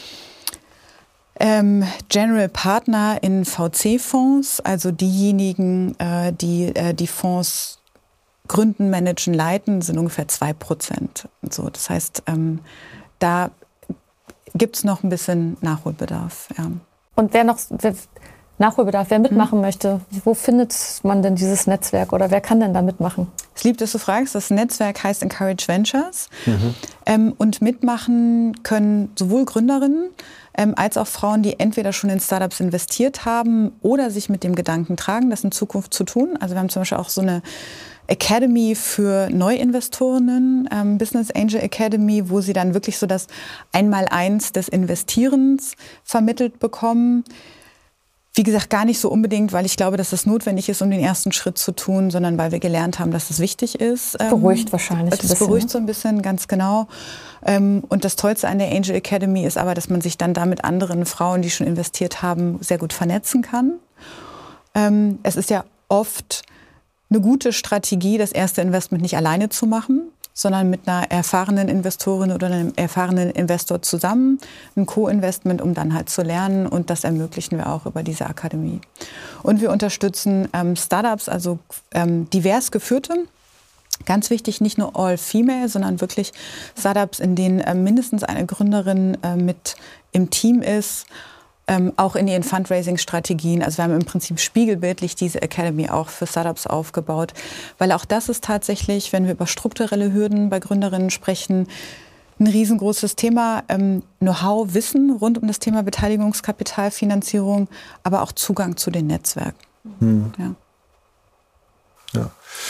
Ähm, General Partner in V C-Fonds, also diejenigen, äh, die äh, die Fonds gründen, managen, leiten, sind ungefähr zwei Prozent. So, das heißt, ähm, da gibt es noch ein bisschen Nachholbedarf. Ja. Und wer noch... Wer Nachholbedarf, wer mitmachen mhm. möchte, wo findet man denn dieses Netzwerk oder wer kann denn da mitmachen? Es lieb, dass du fragst. Das Netzwerk heißt Encourage Ventures. Mhm. Ähm, und mitmachen können sowohl Gründerinnen ähm, als auch Frauen, die entweder schon in Startups investiert haben oder sich mit dem Gedanken tragen, das in Zukunft zu tun. Also wir haben zum Beispiel auch so eine Academy für Neuinvestorinnen, ähm, Business Angel Academy, wo sie dann wirklich so das Einmaleins des Investierens vermittelt bekommen. Wie gesagt, gar nicht so unbedingt, weil ich glaube, dass das notwendig ist, um den ersten Schritt zu tun, sondern weil wir gelernt haben, dass das wichtig ist. Das beruhigt wahrscheinlich Das beruhigt so ein bisschen, ganz genau. Und das Tollste an der Angel Academy ist aber, dass man sich dann da mit anderen Frauen, die schon investiert haben, sehr gut vernetzen kann. Es ist ja oft eine gute Strategie, das erste Investment nicht alleine zu machen, sondern mit einer erfahrenen Investorin oder einem erfahrenen Investor zusammen, ein Co-Investment, um dann halt zu lernen. Und das ermöglichen wir auch über diese Akademie. Und wir unterstützen ähm, Startups, also ähm, divers geführte. Ganz wichtig, nicht nur all-female, sondern wirklich Startups, in denen äh, mindestens eine Gründerin äh, mit im Team ist. Ähm, auch in ihren Fundraising-Strategien. Also wir haben im Prinzip spiegelbildlich diese Academy auch für Startups aufgebaut. Weil auch das ist tatsächlich, wenn wir über strukturelle Hürden bei Gründerinnen sprechen, ein riesengroßes Thema. Ähm, Know-how, Wissen rund um das Thema Beteiligungskapitalfinanzierung, aber auch Zugang zu den Netzwerken. Hm. Ja. Ja.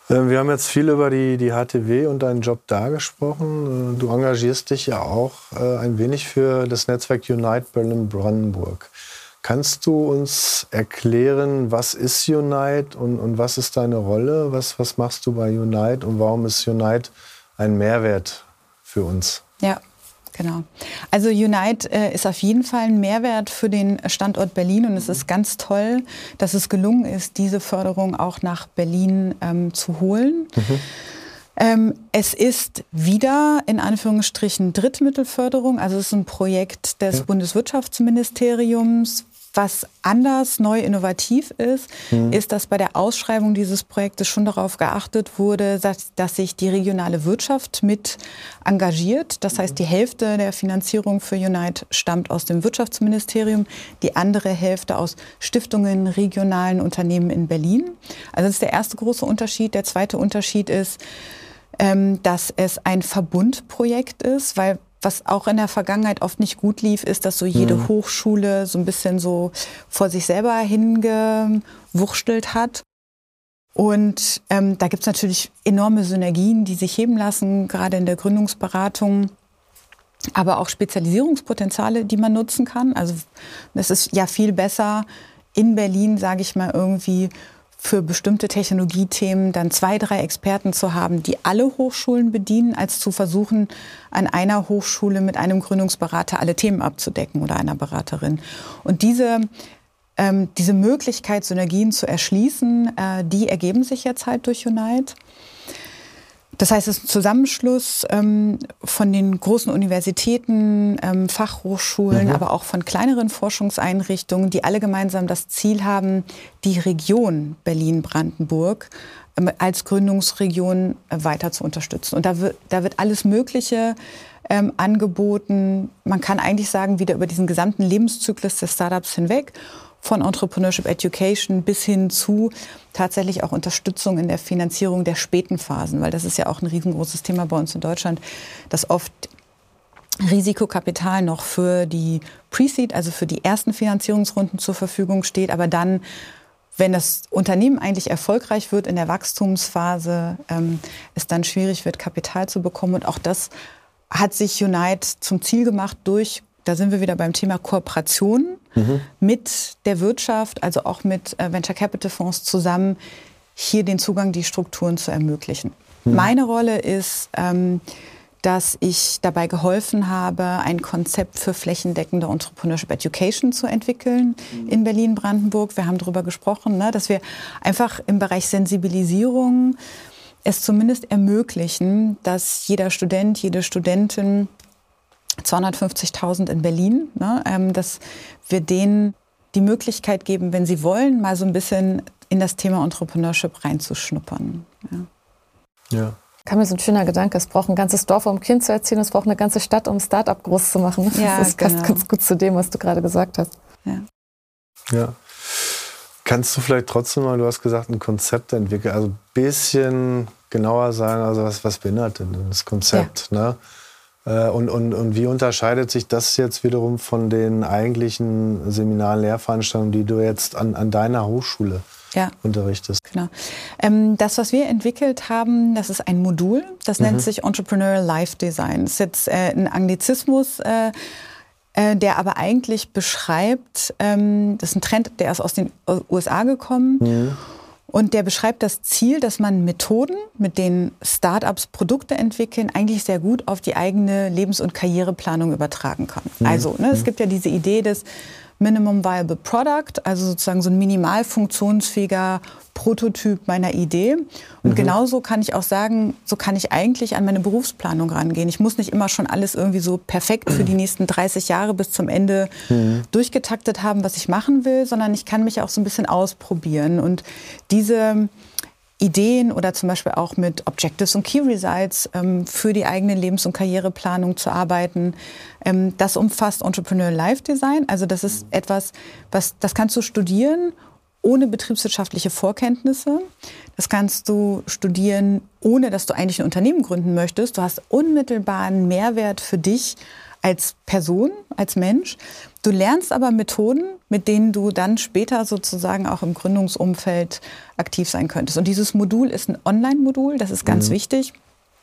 Wir haben jetzt viel über die, die H T W und deinen Job da gesprochen. Du engagierst dich ja auch ein wenig für das Netzwerk Unite Berlin-Brandenburg. Kannst du uns erklären, was ist Unite und, und was ist deine Rolle? Was, was machst du bei Unite und warum ist Unite ein Mehrwert für uns? Ja, genau. Also Unite äh, ist auf jeden Fall ein Mehrwert für den Standort Berlin und es ist ganz toll, dass es gelungen ist, diese Förderung auch nach Berlin ähm, zu holen. Mhm. Ähm, es ist wieder in Anführungsstrichen Drittmittelförderung, also es ist ein Projekt des ja. Bundeswirtschaftsministeriums. Was anders, neu, innovativ ist, mhm. ist, dass bei der Ausschreibung dieses Projektes schon darauf geachtet wurde, dass, dass sich die regionale Wirtschaft mit engagiert. Das heißt, die Hälfte der Finanzierung für Unite stammt aus dem Wirtschaftsministerium, die andere Hälfte aus Stiftungen, regionalen Unternehmen in Berlin. Also das ist der erste große Unterschied. Der zweite Unterschied ist, ähm, dass es ein Verbundprojekt ist, weil was auch in der Vergangenheit oft nicht gut lief, ist, dass so jede mhm. Hochschule so ein bisschen so vor sich selber hingewurschtelt hat. Und ähm, da gibt es natürlich enorme Synergien, die sich heben lassen, gerade in der Gründungsberatung, aber auch Spezialisierungspotenziale, die man nutzen kann. Also es ist ja viel besser in Berlin, sage ich mal, irgendwie für bestimmte Technologiethemen dann zwei, drei Experten zu haben, die alle Hochschulen bedienen, als zu versuchen, an einer Hochschule mit einem Gründungsberater alle Themen abzudecken oder einer Beraterin. Und diese, ähm, diese Möglichkeit, Synergien zu erschließen, äh, die ergeben sich jetzt halt durch Unite. Das heißt, es ist ein Zusammenschluss ähm, von den großen Universitäten, ähm, Fachhochschulen, mhm. aber auch von kleineren Forschungseinrichtungen, die alle gemeinsam das Ziel haben, die Region Berlin-Brandenburg ähm, als Gründungsregion äh, weiter zu unterstützen. Und da wird, da wird alles Mögliche ähm, angeboten. Man kann eigentlich sagen, wieder über diesen gesamten Lebenszyklus des Startups hinweg, von Entrepreneurship Education bis hin zu tatsächlich auch Unterstützung in der Finanzierung der späten Phasen, weil das ist ja auch ein riesengroßes Thema bei uns in Deutschland, dass oft Risikokapital noch für die Pre-Seed, also für die ersten Finanzierungsrunden zur Verfügung steht, aber dann, wenn das Unternehmen eigentlich erfolgreich wird in der Wachstumsphase, ähm, es dann schwierig wird, Kapital zu bekommen. Und auch das hat sich Unite zum Ziel gemacht durch, da sind wir wieder beim Thema Kooperation mhm. mit der Wirtschaft, also auch mit äh, Venture Capital Fonds zusammen, hier den Zugang, die Strukturen zu ermöglichen. Mhm. Meine Rolle ist, ähm, dass ich dabei geholfen habe, ein Konzept für flächendeckende Entrepreneurship Education zu entwickeln mhm. in Berlin-Brandenburg. Wir haben darüber gesprochen, ne, dass wir einfach im Bereich Sensibilisierung es zumindest ermöglichen, dass jeder Student, jede Studentin zweihundertfünfzigtausend in Berlin, ne, ähm, dass wir denen die Möglichkeit geben, wenn sie wollen, mal so ein bisschen in das Thema Entrepreneurship reinzuschnuppern. Ja. Ja. Kam mir so ein schöner Gedanke, es braucht ein ganzes Dorf, um ein Kind zu erziehen, es braucht eine ganze Stadt, um ein Start-up groß zu machen. Ja, das passt genau. ganz gut zu dem, was du gerade gesagt hast. Ja. Ja. Kannst du vielleicht trotzdem mal, du hast gesagt, ein Konzept entwickeln, also ein bisschen genauer sagen, also was, was beinhaltet denn das Konzept, ja. ne? Und, und, und wie unterscheidet sich das jetzt wiederum von den eigentlichen Seminaren, Lehrveranstaltungen, die du jetzt an, an deiner Hochschule ja. unterrichtest? Genau. Ähm, das, was wir entwickelt haben, das ist ein Modul, das mhm. nennt sich Entrepreneurial Life Design. Das ist jetzt äh, ein Anglizismus, äh, äh, der aber eigentlich beschreibt, ähm, das ist ein Trend, der ist aus den U S A gekommen. Mhm. Und der beschreibt das Ziel, dass man Methoden, mit denen Startups Produkte entwickeln, eigentlich sehr gut auf die eigene Lebens- und Karriereplanung übertragen kann. Mhm. Also ne, es gibt ja diese Idee des Minimum Viable Product, also sozusagen so ein minimal funktionsfähiger Prototyp meiner Idee. Und mhm. genauso kann ich auch sagen, so kann ich eigentlich an meine Berufsplanung rangehen. Ich muss nicht immer schon alles irgendwie so perfekt für die nächsten dreißig Jahre bis zum Ende mhm. durchgetaktet haben, was ich machen will, sondern ich kann mich auch so ein bisschen ausprobieren. Und diese Ideen oder zum Beispiel auch mit Objectives und Key Results ähm, für die eigene Lebens- und Karriereplanung zu arbeiten. Ähm, das umfasst Entrepreneurial Life Design. Also das ist etwas, was das kannst du studieren ohne betriebswirtschaftliche Vorkenntnisse. Das kannst du studieren, ohne dass du eigentlich ein Unternehmen gründen möchtest. Du hast unmittelbaren Mehrwert für dich als Person, als Mensch. Du lernst aber Methoden, mit denen du dann später sozusagen auch im Gründungsumfeld aktiv sein könntest. Und dieses Modul ist ein Online-Modul, das ist ganz mhm. wichtig.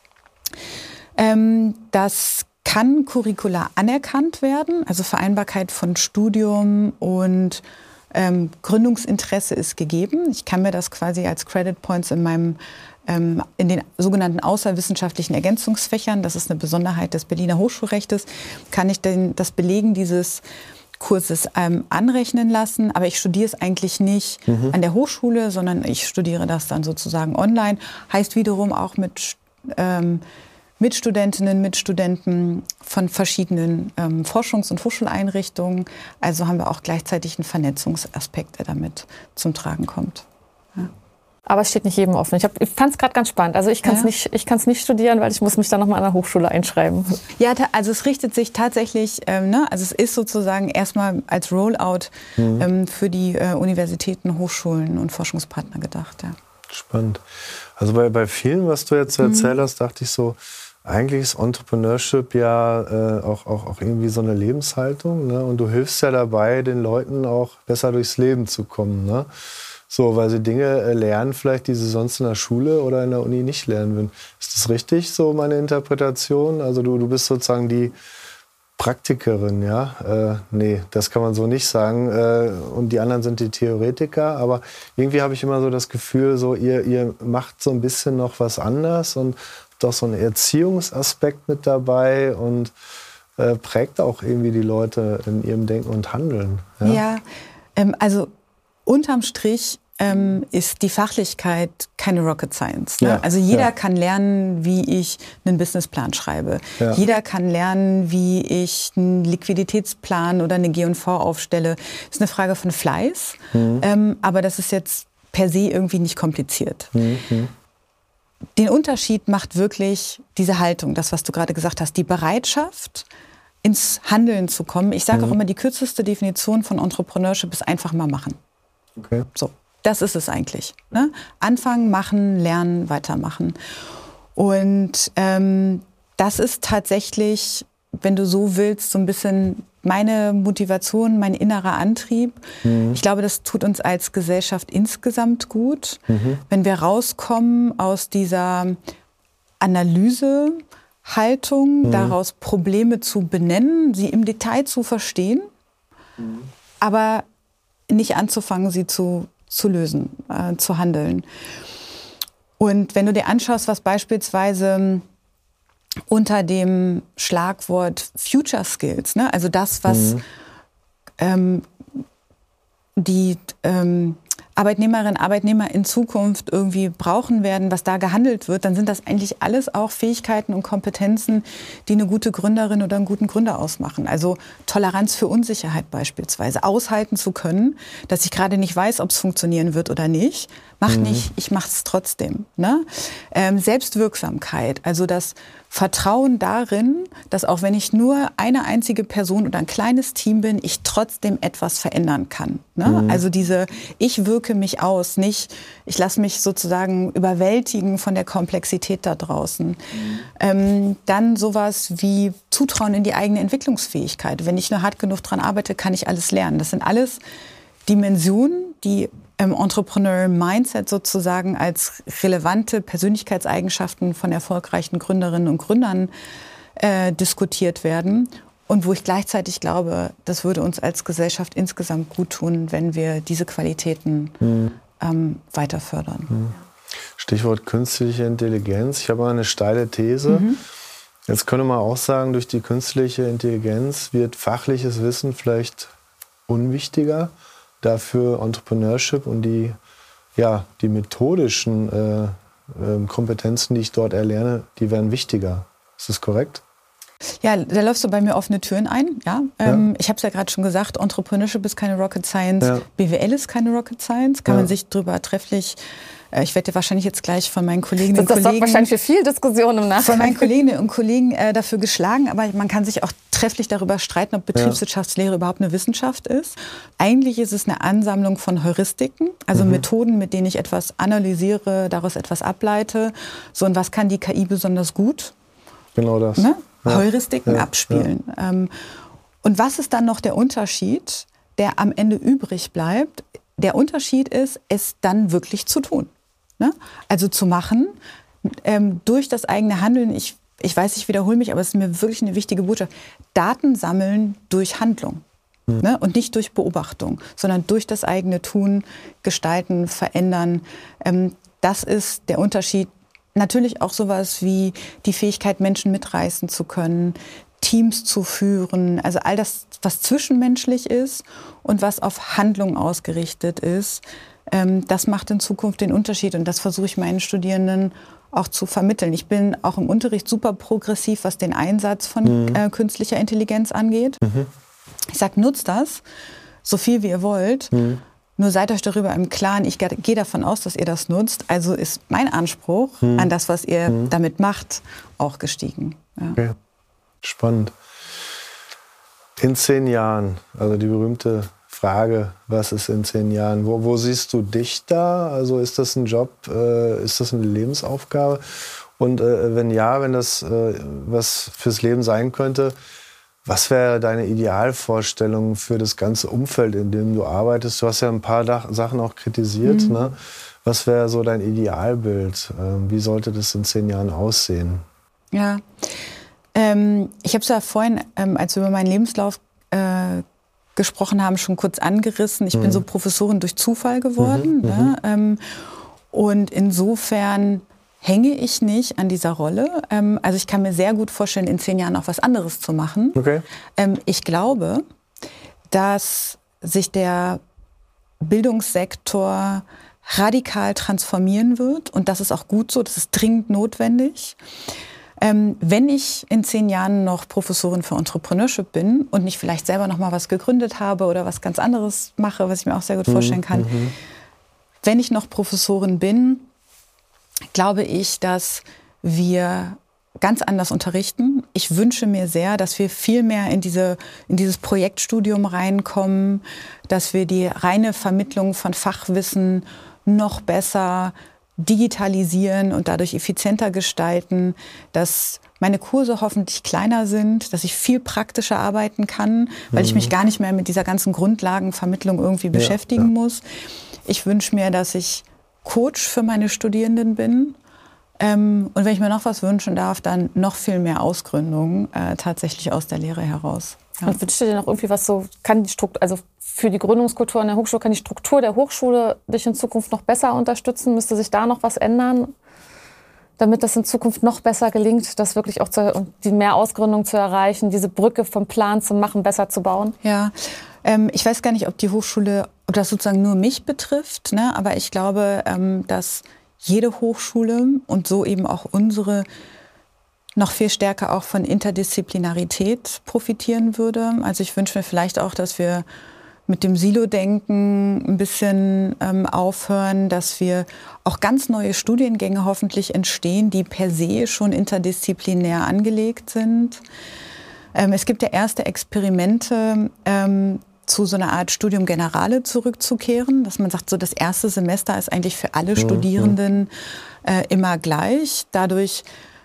Ähm, das kann curricular anerkannt werden, also Vereinbarkeit von Studium und ähm, Gründungsinteresse ist gegeben. Ich kann mir das quasi als Credit Points in meinem ähm, in den sogenannten außerwissenschaftlichen Ergänzungsfächern, das ist eine Besonderheit des Berliner Hochschulrechtes, kann ich denn das Belegen dieses Kurses ähm, anrechnen lassen. Aber ich studiere es eigentlich nicht mhm. an der Hochschule, sondern ich studiere das dann sozusagen online. Heißt wiederum auch mit ähm, Mitstudentinnen, Mitstudenten von verschiedenen ähm, Forschungs- und Hochschuleinrichtungen. Also haben wir auch gleichzeitig einen Vernetzungsaspekt, der damit zum Tragen kommt. Ja. Aber es steht nicht jedem offen. Ich, hab, ich fand es gerade ganz spannend. Also ich kann es ja. nicht, ich kann's nicht studieren, weil ich muss mich dann nochmal an der Hochschule einschreiben. Ja, also es richtet sich tatsächlich, ähm, ne, also es ist sozusagen erstmal als Rollout mhm. ähm, für die äh, Universitäten, Hochschulen und Forschungspartner gedacht. Ja. Spannend. Also bei, bei vielen, was du jetzt so erzählt mhm. hast, dachte ich so, eigentlich ist Entrepreneurship ja äh, auch, auch, auch irgendwie so eine Lebenshaltung. Ne? Und du hilfst ja dabei, den Leuten auch besser durchs Leben zu kommen. Ne? So, weil sie Dinge äh, lernen, vielleicht, die sie sonst in der Schule oder in der Uni nicht lernen würden. Ist das richtig, so meine Interpretation? Also du, du bist sozusagen die Praktikerin, ja? Äh, nee, das kann man so nicht sagen. Äh, und die anderen sind die Theoretiker. Aber irgendwie habe ich immer so das Gefühl, so ihr, ihr macht so ein bisschen noch was anders und doch so einen Erziehungsaspekt mit dabei und äh, prägt auch irgendwie die Leute in ihrem Denken und Handeln. Ja, ja ähm, also unterm Strich ähm, ist die Fachlichkeit keine Rocket Science. Ne? Ja, also jeder ja. kann lernen, wie ich einen Businessplan schreibe. Ja. Jeder kann lernen, wie ich einen Liquiditätsplan oder eine G und V aufstelle. Das ist eine Frage von Fleiß, mhm. ähm, aber das ist jetzt per se irgendwie nicht kompliziert. Mhm. Den Unterschied macht wirklich diese Haltung, das, was du gerade gesagt hast, die Bereitschaft, ins Handeln zu kommen. Ich sage mhm. auch immer, die kürzeste Definition von Entrepreneurship ist einfach mal machen. Okay. So, das ist es eigentlich. Ne? Anfangen, machen, lernen, weitermachen. Und ähm, das ist tatsächlich, wenn du so willst, so ein bisschen meine Motivation, mein innerer Antrieb. Mhm. Ich glaube, das tut uns als Gesellschaft insgesamt gut, mhm. wenn wir rauskommen aus dieser Analysehaltung, mhm. daraus Probleme zu benennen, sie im Detail zu verstehen, mhm. aber nicht anzufangen, sie zu, zu lösen, äh, zu handeln. Und wenn du dir anschaust, was beispielsweise unter dem Schlagwort Future Skills, ne? Also das, was mhm. ähm, die ähm, Arbeitnehmerinnen und Arbeitnehmer in Zukunft irgendwie brauchen werden, was da gehandelt wird, dann sind das eigentlich alles auch Fähigkeiten und Kompetenzen, die eine gute Gründerin oder einen guten Gründer ausmachen. Also Toleranz für Unsicherheit beispielsweise. Aushalten zu können, dass ich gerade nicht weiß, ob es funktionieren wird oder nicht. Macht mhm. nicht, ich mache es trotzdem. Ne? Ähm, Selbstwirksamkeit, also das Vertrauen darin, dass auch wenn ich nur eine einzige Person oder ein kleines Team bin, ich trotzdem etwas verändern kann. Ne? Mhm. Also diese, ich wirke mich aus, nicht, ich lasse mich sozusagen überwältigen von der Komplexität da draußen. Mhm. Ähm, dann sowas wie Zutrauen in die eigene Entwicklungsfähigkeit. Wenn ich nur hart genug dran arbeite, kann ich alles lernen. Das sind alles Dimensionen, die im Entrepreneurial-Mindset sozusagen als relevante Persönlichkeitseigenschaften von erfolgreichen Gründerinnen und Gründern äh, diskutiert werden. Und wo ich gleichzeitig glaube, das würde uns als Gesellschaft insgesamt gut tun, wenn wir diese Qualitäten mhm. ähm, weiter fördern. Mhm. Stichwort künstliche Intelligenz. Ich habe mal eine steile These. Mhm. Jetzt könnte man auch sagen, durch die künstliche Intelligenz wird fachliches Wissen vielleicht unwichtiger. Dafür Entrepreneurship und die, ja, die methodischen äh, äh, Kompetenzen, die ich dort erlerne, die werden wichtiger. Ist das korrekt? Ja, da läufst du bei mir offene Türen ein. Ja? Ähm, ja. Ich habe es ja gerade schon gesagt, Entrepreneurship ist keine Rocket Science, ja. B W L ist keine Rocket Science. Kann ja. man sich darüber trefflich, äh, ich werde wahrscheinlich jetzt gleich von meinen Kolleginnen und das Kollegen... Das sorgt wahrscheinlich für viel Diskussion im Nachhinein. Von meinen Kolleginnen und Kollegen äh, dafür geschlagen, aber man kann sich auch trefflich darüber streiten, ob Betriebswirtschaftslehre ja. überhaupt eine Wissenschaft ist. Eigentlich ist es eine Ansammlung von Heuristiken, also mhm. Methoden, mit denen ich etwas analysiere, daraus etwas ableite. So, und was kann die K I besonders gut? genau das. Ne? Ja. Heuristiken Ja. abspielen. Ja. Ähm, und was ist dann noch der Unterschied, der am Ende übrig bleibt? Der Unterschied ist, es dann wirklich zu tun. Ne? Also zu machen, ähm, durch das eigene Handeln, ich, ich weiß, ich wiederhole mich, aber es ist mir wirklich eine wichtige Botschaft, Daten sammeln durch Handlung. Mhm. Ne? Und nicht durch Beobachtung, sondern durch das eigene Tun, gestalten, verändern. Ähm, das ist der Unterschied. Natürlich auch sowas wie die Fähigkeit, Menschen mitreißen zu können, Teams zu führen, also all das, was zwischenmenschlich ist und was auf Handlung ausgerichtet ist, ähm, das macht in Zukunft den Unterschied und das versuche ich meinen Studierenden auch zu vermitteln. Ich bin auch im Unterricht super progressiv, was den Einsatz von mhm. äh, künstlicher Intelligenz angeht. Mhm. Ich sage, nutzt das, so viel wie ihr wollt, mhm. nur seid euch darüber im Klaren, ich gehe davon aus, dass ihr das nutzt, also ist mein Anspruch mhm. an das, was ihr mhm. damit macht, auch gestiegen. Ja. Okay. Spannend. In zehn Jahren, also die berühmte Frage, was ist in zehn Jahren? Wo, wo siehst du dich da? Also ist das ein Job, äh, ist das eine Lebensaufgabe? Und äh, wenn ja, wenn das äh, was fürs Leben sein könnte, was wäre deine Idealvorstellung für das ganze Umfeld, in dem du arbeitest? Du hast ja ein paar Dach- Sachen auch kritisiert. Mhm. Ne? Was wäre so dein Idealbild? Äh, wie sollte das in zehn Jahren aussehen? Ja, ähm, ich habe es ja vorhin, ähm, als wir über meinen Lebenslauf äh, gesprochen haben, schon kurz angerissen. Ich mhm. bin so Professorin durch Zufall geworden. Mhm. Ne? Ähm, und insofern hänge ich nicht an dieser Rolle. Ähm, also ich kann mir sehr gut vorstellen, in zehn Jahren auch was anderes zu machen. Okay. Ähm, ich glaube, dass sich der Bildungssektor radikal transformieren wird. Und das ist auch gut so, das ist dringend notwendig. Ähm, wenn ich in zehn Jahren noch Professorin für Entrepreneurship bin und nicht vielleicht selber noch mal was gegründet habe oder was ganz anderes mache, was ich mir auch sehr gut vorstellen kann, mhm. wenn ich noch Professorin bin, glaube ich, dass wir ganz anders unterrichten. Ich wünsche mir sehr, dass wir viel mehr in, diese, in dieses Projektstudium reinkommen, dass wir die reine Vermittlung von Fachwissen noch besser digitalisieren und dadurch effizienter gestalten, dass meine Kurse hoffentlich kleiner sind, dass ich viel praktischer arbeiten kann, weil mhm. ich mich gar nicht mehr mit dieser ganzen Grundlagenvermittlung irgendwie ja, beschäftigen ja. muss. Ich wünsche mir, dass ich Coach für meine Studierenden bin. Ähm, und wenn ich mir noch was wünschen darf, dann noch viel mehr Ausgründung äh, tatsächlich aus der Lehre heraus. Ja. Und wünschst du dir noch irgendwie was so, kann die Struktur, also für die Gründungskultur an der Hochschule, kann die Struktur der Hochschule dich in Zukunft noch besser unterstützen? Müsste sich da noch was ändern, damit das in Zukunft noch besser gelingt, das wirklich auch zu, die mehr Ausgründung zu erreichen, diese Brücke vom Plan zum Machen besser zu bauen? Ja, ähm, ich weiß gar nicht, ob die Hochschule, ob das sozusagen nur mich betrifft, ne? Aber ich glaube, ähm, dass jede Hochschule und so eben auch unsere noch viel stärker auch von Interdisziplinarität profitieren würde. Also ich wünsche mir vielleicht auch, dass wir mit dem Silo-Denken ein bisschen ähm, aufhören, dass wir auch ganz neue Studiengänge hoffentlich entstehen, die per se schon interdisziplinär angelegt sind. Ähm, es gibt ja erste Experimente, ähm, zu so einer Art Studium Generale zurückzukehren, dass man sagt, so das erste Semester ist eigentlich für alle Studierenden äh, immer gleich. Dadurch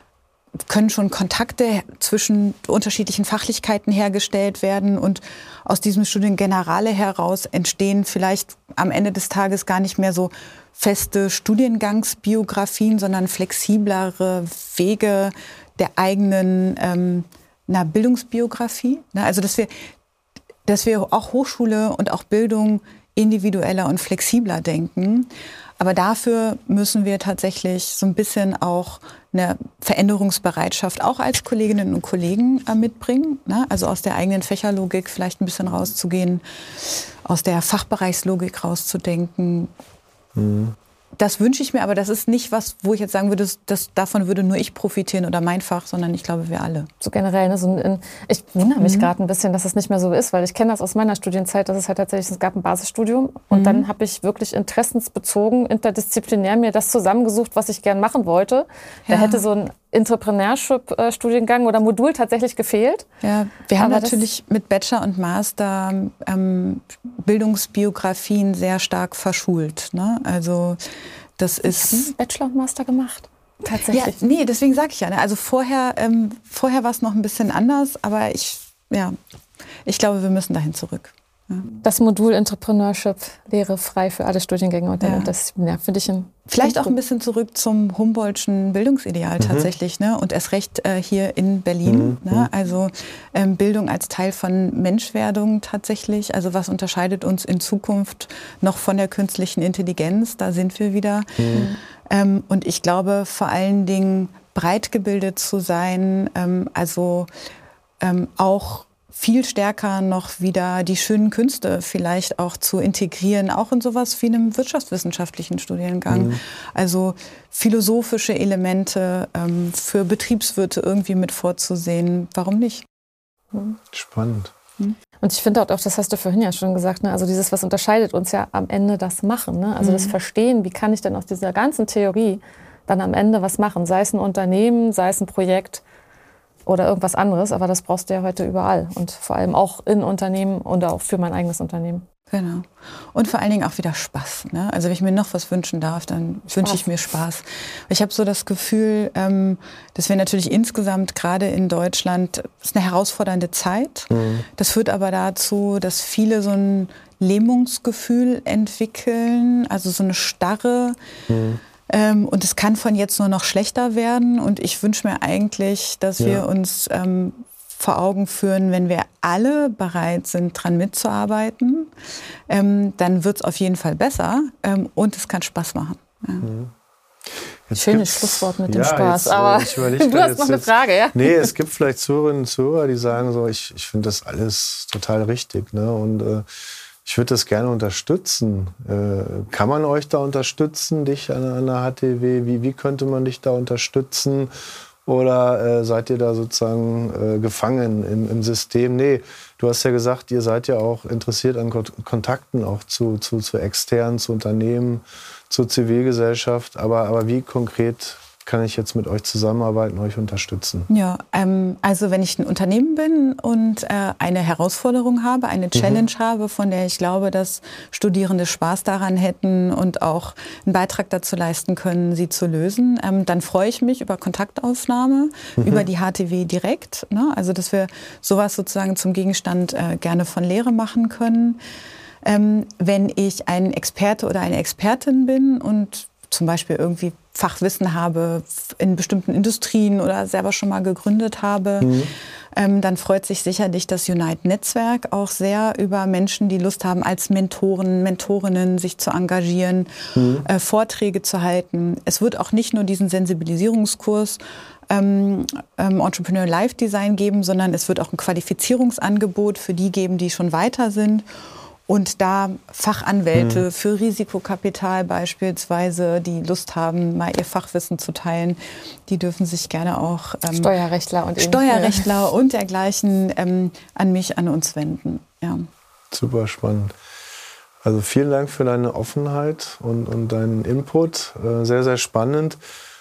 können schon Kontakte zwischen unterschiedlichen Fachlichkeiten hergestellt werden und aus diesem Studium Generale heraus entstehen vielleicht am Ende des Tages gar nicht mehr so feste Studiengangsbiografien, sondern flexiblere Wege der eigenen ähm, na, Bildungsbiografie. Also dass wir, dass wir auch Hochschule und auch Bildung individueller und flexibler denken. Aber dafür müssen wir tatsächlich so ein bisschen auch eine Veränderungsbereitschaft auch als Kolleginnen und Kollegen äh, mitbringen. Ne? Also aus der eigenen Fächerlogik vielleicht ein bisschen rauszugehen, aus der Fachbereichslogik rauszudenken. Mhm. Das wünsche ich mir, aber das ist nicht was, wo ich jetzt sagen würde, das, davon würde nur ich profitieren oder mein Fach, sondern ich glaube, wir alle. So generell, ne, so ein, ich wundere mich mhm. gerade ein bisschen, dass es nicht mehr so ist, weil ich kenne das aus meiner Studienzeit, dass es halt tatsächlich, es gab ein Basisstudium und mhm. dann habe ich wirklich interessensbezogen, interdisziplinär mir das zusammengesucht, was ich gern machen wollte. Ja. Da hätte so ein Entrepreneurship-Studiengang oder Modul tatsächlich gefehlt. Ja, wir haben aber natürlich mit Bachelor und Master ähm, Bildungsbiografien sehr stark verschult. Ne? Also das ist ich habe Bachelor und Master gemacht. tatsächlich. Ja, nee, deswegen sage ich ja. Ne? Also vorher, ähm, vorher war es noch ein bisschen anders, aber ich, ja, ich glaube, wir müssen dahin zurück. Ja. Das Modul Entrepreneurship, Lehre frei für alle Studiengänge und ja. das ja, finde ich ein Vielleicht auch ein bisschen zurück zum Humboldtschen Bildungsideal mhm. tatsächlich, ne? Und erst recht äh, hier in Berlin. Mhm. Ne? Also ähm, Bildung als Teil von Menschwerdung tatsächlich. Also was unterscheidet uns in Zukunft noch von der künstlichen Intelligenz? Da sind wir wieder. Mhm. Ähm, und ich glaube vor allen Dingen breit gebildet zu sein, ähm, also ähm, auch viel stärker noch wieder die schönen Künste vielleicht auch zu integrieren, auch in sowas wie einem wirtschaftswissenschaftlichen Studiengang. Mhm. Also philosophische Elemente ähm, für Betriebswirte irgendwie mit vorzusehen. Warum nicht? Mhm. Spannend. Mhm. Und ich finde auch, das hast du vorhin ja schon gesagt, ne? Also dieses, was unterscheidet uns ja am Ende, das Machen. Ne? Also mhm. das Verstehen, wie kann ich denn aus dieser ganzen Theorie dann am Ende was machen? Sei es ein Unternehmen, sei es ein Projekt, oder irgendwas anderes, aber das brauchst du ja heute überall und vor allem auch in Unternehmen und auch für mein eigenes Unternehmen. Genau. Und vor allen Dingen auch wieder Spaß. Ne? Also wenn ich mir noch was wünschen darf, dann wünsche ich mir Spaß. Ich habe so das Gefühl, ähm, dass wir natürlich insgesamt gerade in Deutschland, das ist eine herausfordernde Zeit. Mhm. Das führt aber dazu, dass viele so ein Lähmungsgefühl entwickeln, also so eine Starre. Mhm. Ähm, und es kann von jetzt nur noch schlechter werden. Und ich wünsche mir eigentlich, dass ja. wir uns ähm, vor Augen führen, wenn wir alle bereit sind, dran mitzuarbeiten, ähm, dann wird es auf jeden Fall besser ähm, und es kann Spaß machen. Ja. Mhm. Schönes Schlusswort mit dem ja, Spaß. Jetzt, aber ich du hast noch eine jetzt, Frage, ja? Nee, es gibt vielleicht Zuhörerinnen und Zuhörer, die sagen so, ich, ich finde das alles total richtig. Ne? Und äh, ich würde das gerne unterstützen. Äh, kann man euch da unterstützen, dich an, an der H T W? Wie, wie könnte man dich da unterstützen? Oder äh, seid ihr da sozusagen äh, gefangen im, im System? Nee, du hast ja gesagt, ihr seid ja auch interessiert an Kon- Kontakten auch zu, zu, zu externen, zu Unternehmen, zur Zivilgesellschaft. Aber, aber wie konkret kann ich jetzt mit euch zusammenarbeiten, euch unterstützen? Ja, ähm, also wenn ich ein Unternehmen bin und äh, eine Herausforderung habe, eine Challenge mhm. habe, von der ich glaube, dass Studierende Spaß daran hätten und auch einen Beitrag dazu leisten können, sie zu lösen, ähm, dann freue ich mich über Kontaktaufnahme, mhm. über die H T W direkt. Ne? Also dass wir sowas sozusagen zum Gegenstand äh, gerne von Lehre machen können. Ähm, wenn ich ein Experte oder eine Expertin bin und zum Beispiel irgendwie Fachwissen habe in bestimmten Industrien oder selber schon mal gegründet habe, mhm. ähm, dann freut sich sicherlich das Unite-Netzwerk auch sehr über Menschen, die Lust haben, als Mentoren, Mentorinnen sich zu engagieren, mhm. äh, Vorträge zu halten. Es wird auch nicht nur diesen Sensibilisierungskurs ähm, ähm, Entrepreneur Life Design geben, sondern es wird auch ein Qualifizierungsangebot für die geben, die schon weiter sind. Und da Fachanwälte mhm. für Risikokapital beispielsweise, die Lust haben, mal ihr Fachwissen zu teilen, die dürfen sich gerne auch ähm, Steuerrechtler und Steuerrechtler und dergleichen ähm, an mich, an uns wenden. Ja. Super spannend. Also vielen Dank für deine Offenheit und, und deinen Input. Äh, sehr, sehr spannend.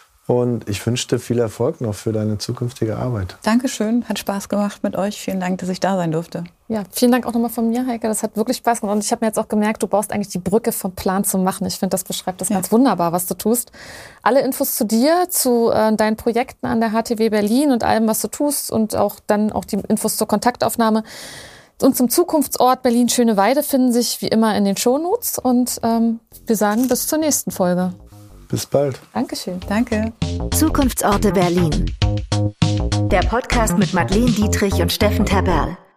Und ich wünsche dir viel Erfolg noch für deine zukünftige Arbeit. Dankeschön, hat Spaß gemacht mit euch. Vielen Dank, dass ich da sein durfte. Ja, vielen Dank auch nochmal von mir, Heike. Das hat wirklich Spaß gemacht. Und ich habe mir jetzt auch gemerkt, du baust eigentlich die Brücke vom Plan zum Machen. Ich finde, das beschreibt das ja. ganz wunderbar, was du tust. Alle Infos zu dir, zu äh, deinen Projekten an der H T W Berlin und allem, was du tust und auch dann auch die Infos zur Kontaktaufnahme und zum Zukunftsort Berlin-Schöneweide finden sich wie immer in den Shownotes. Und ähm, wir sagen bis zur nächsten Folge. Bis bald. Dankeschön. Danke. Zukunftsorte Berlin. Der Podcast mit Madeleine Dietrich und Steffen Terberl.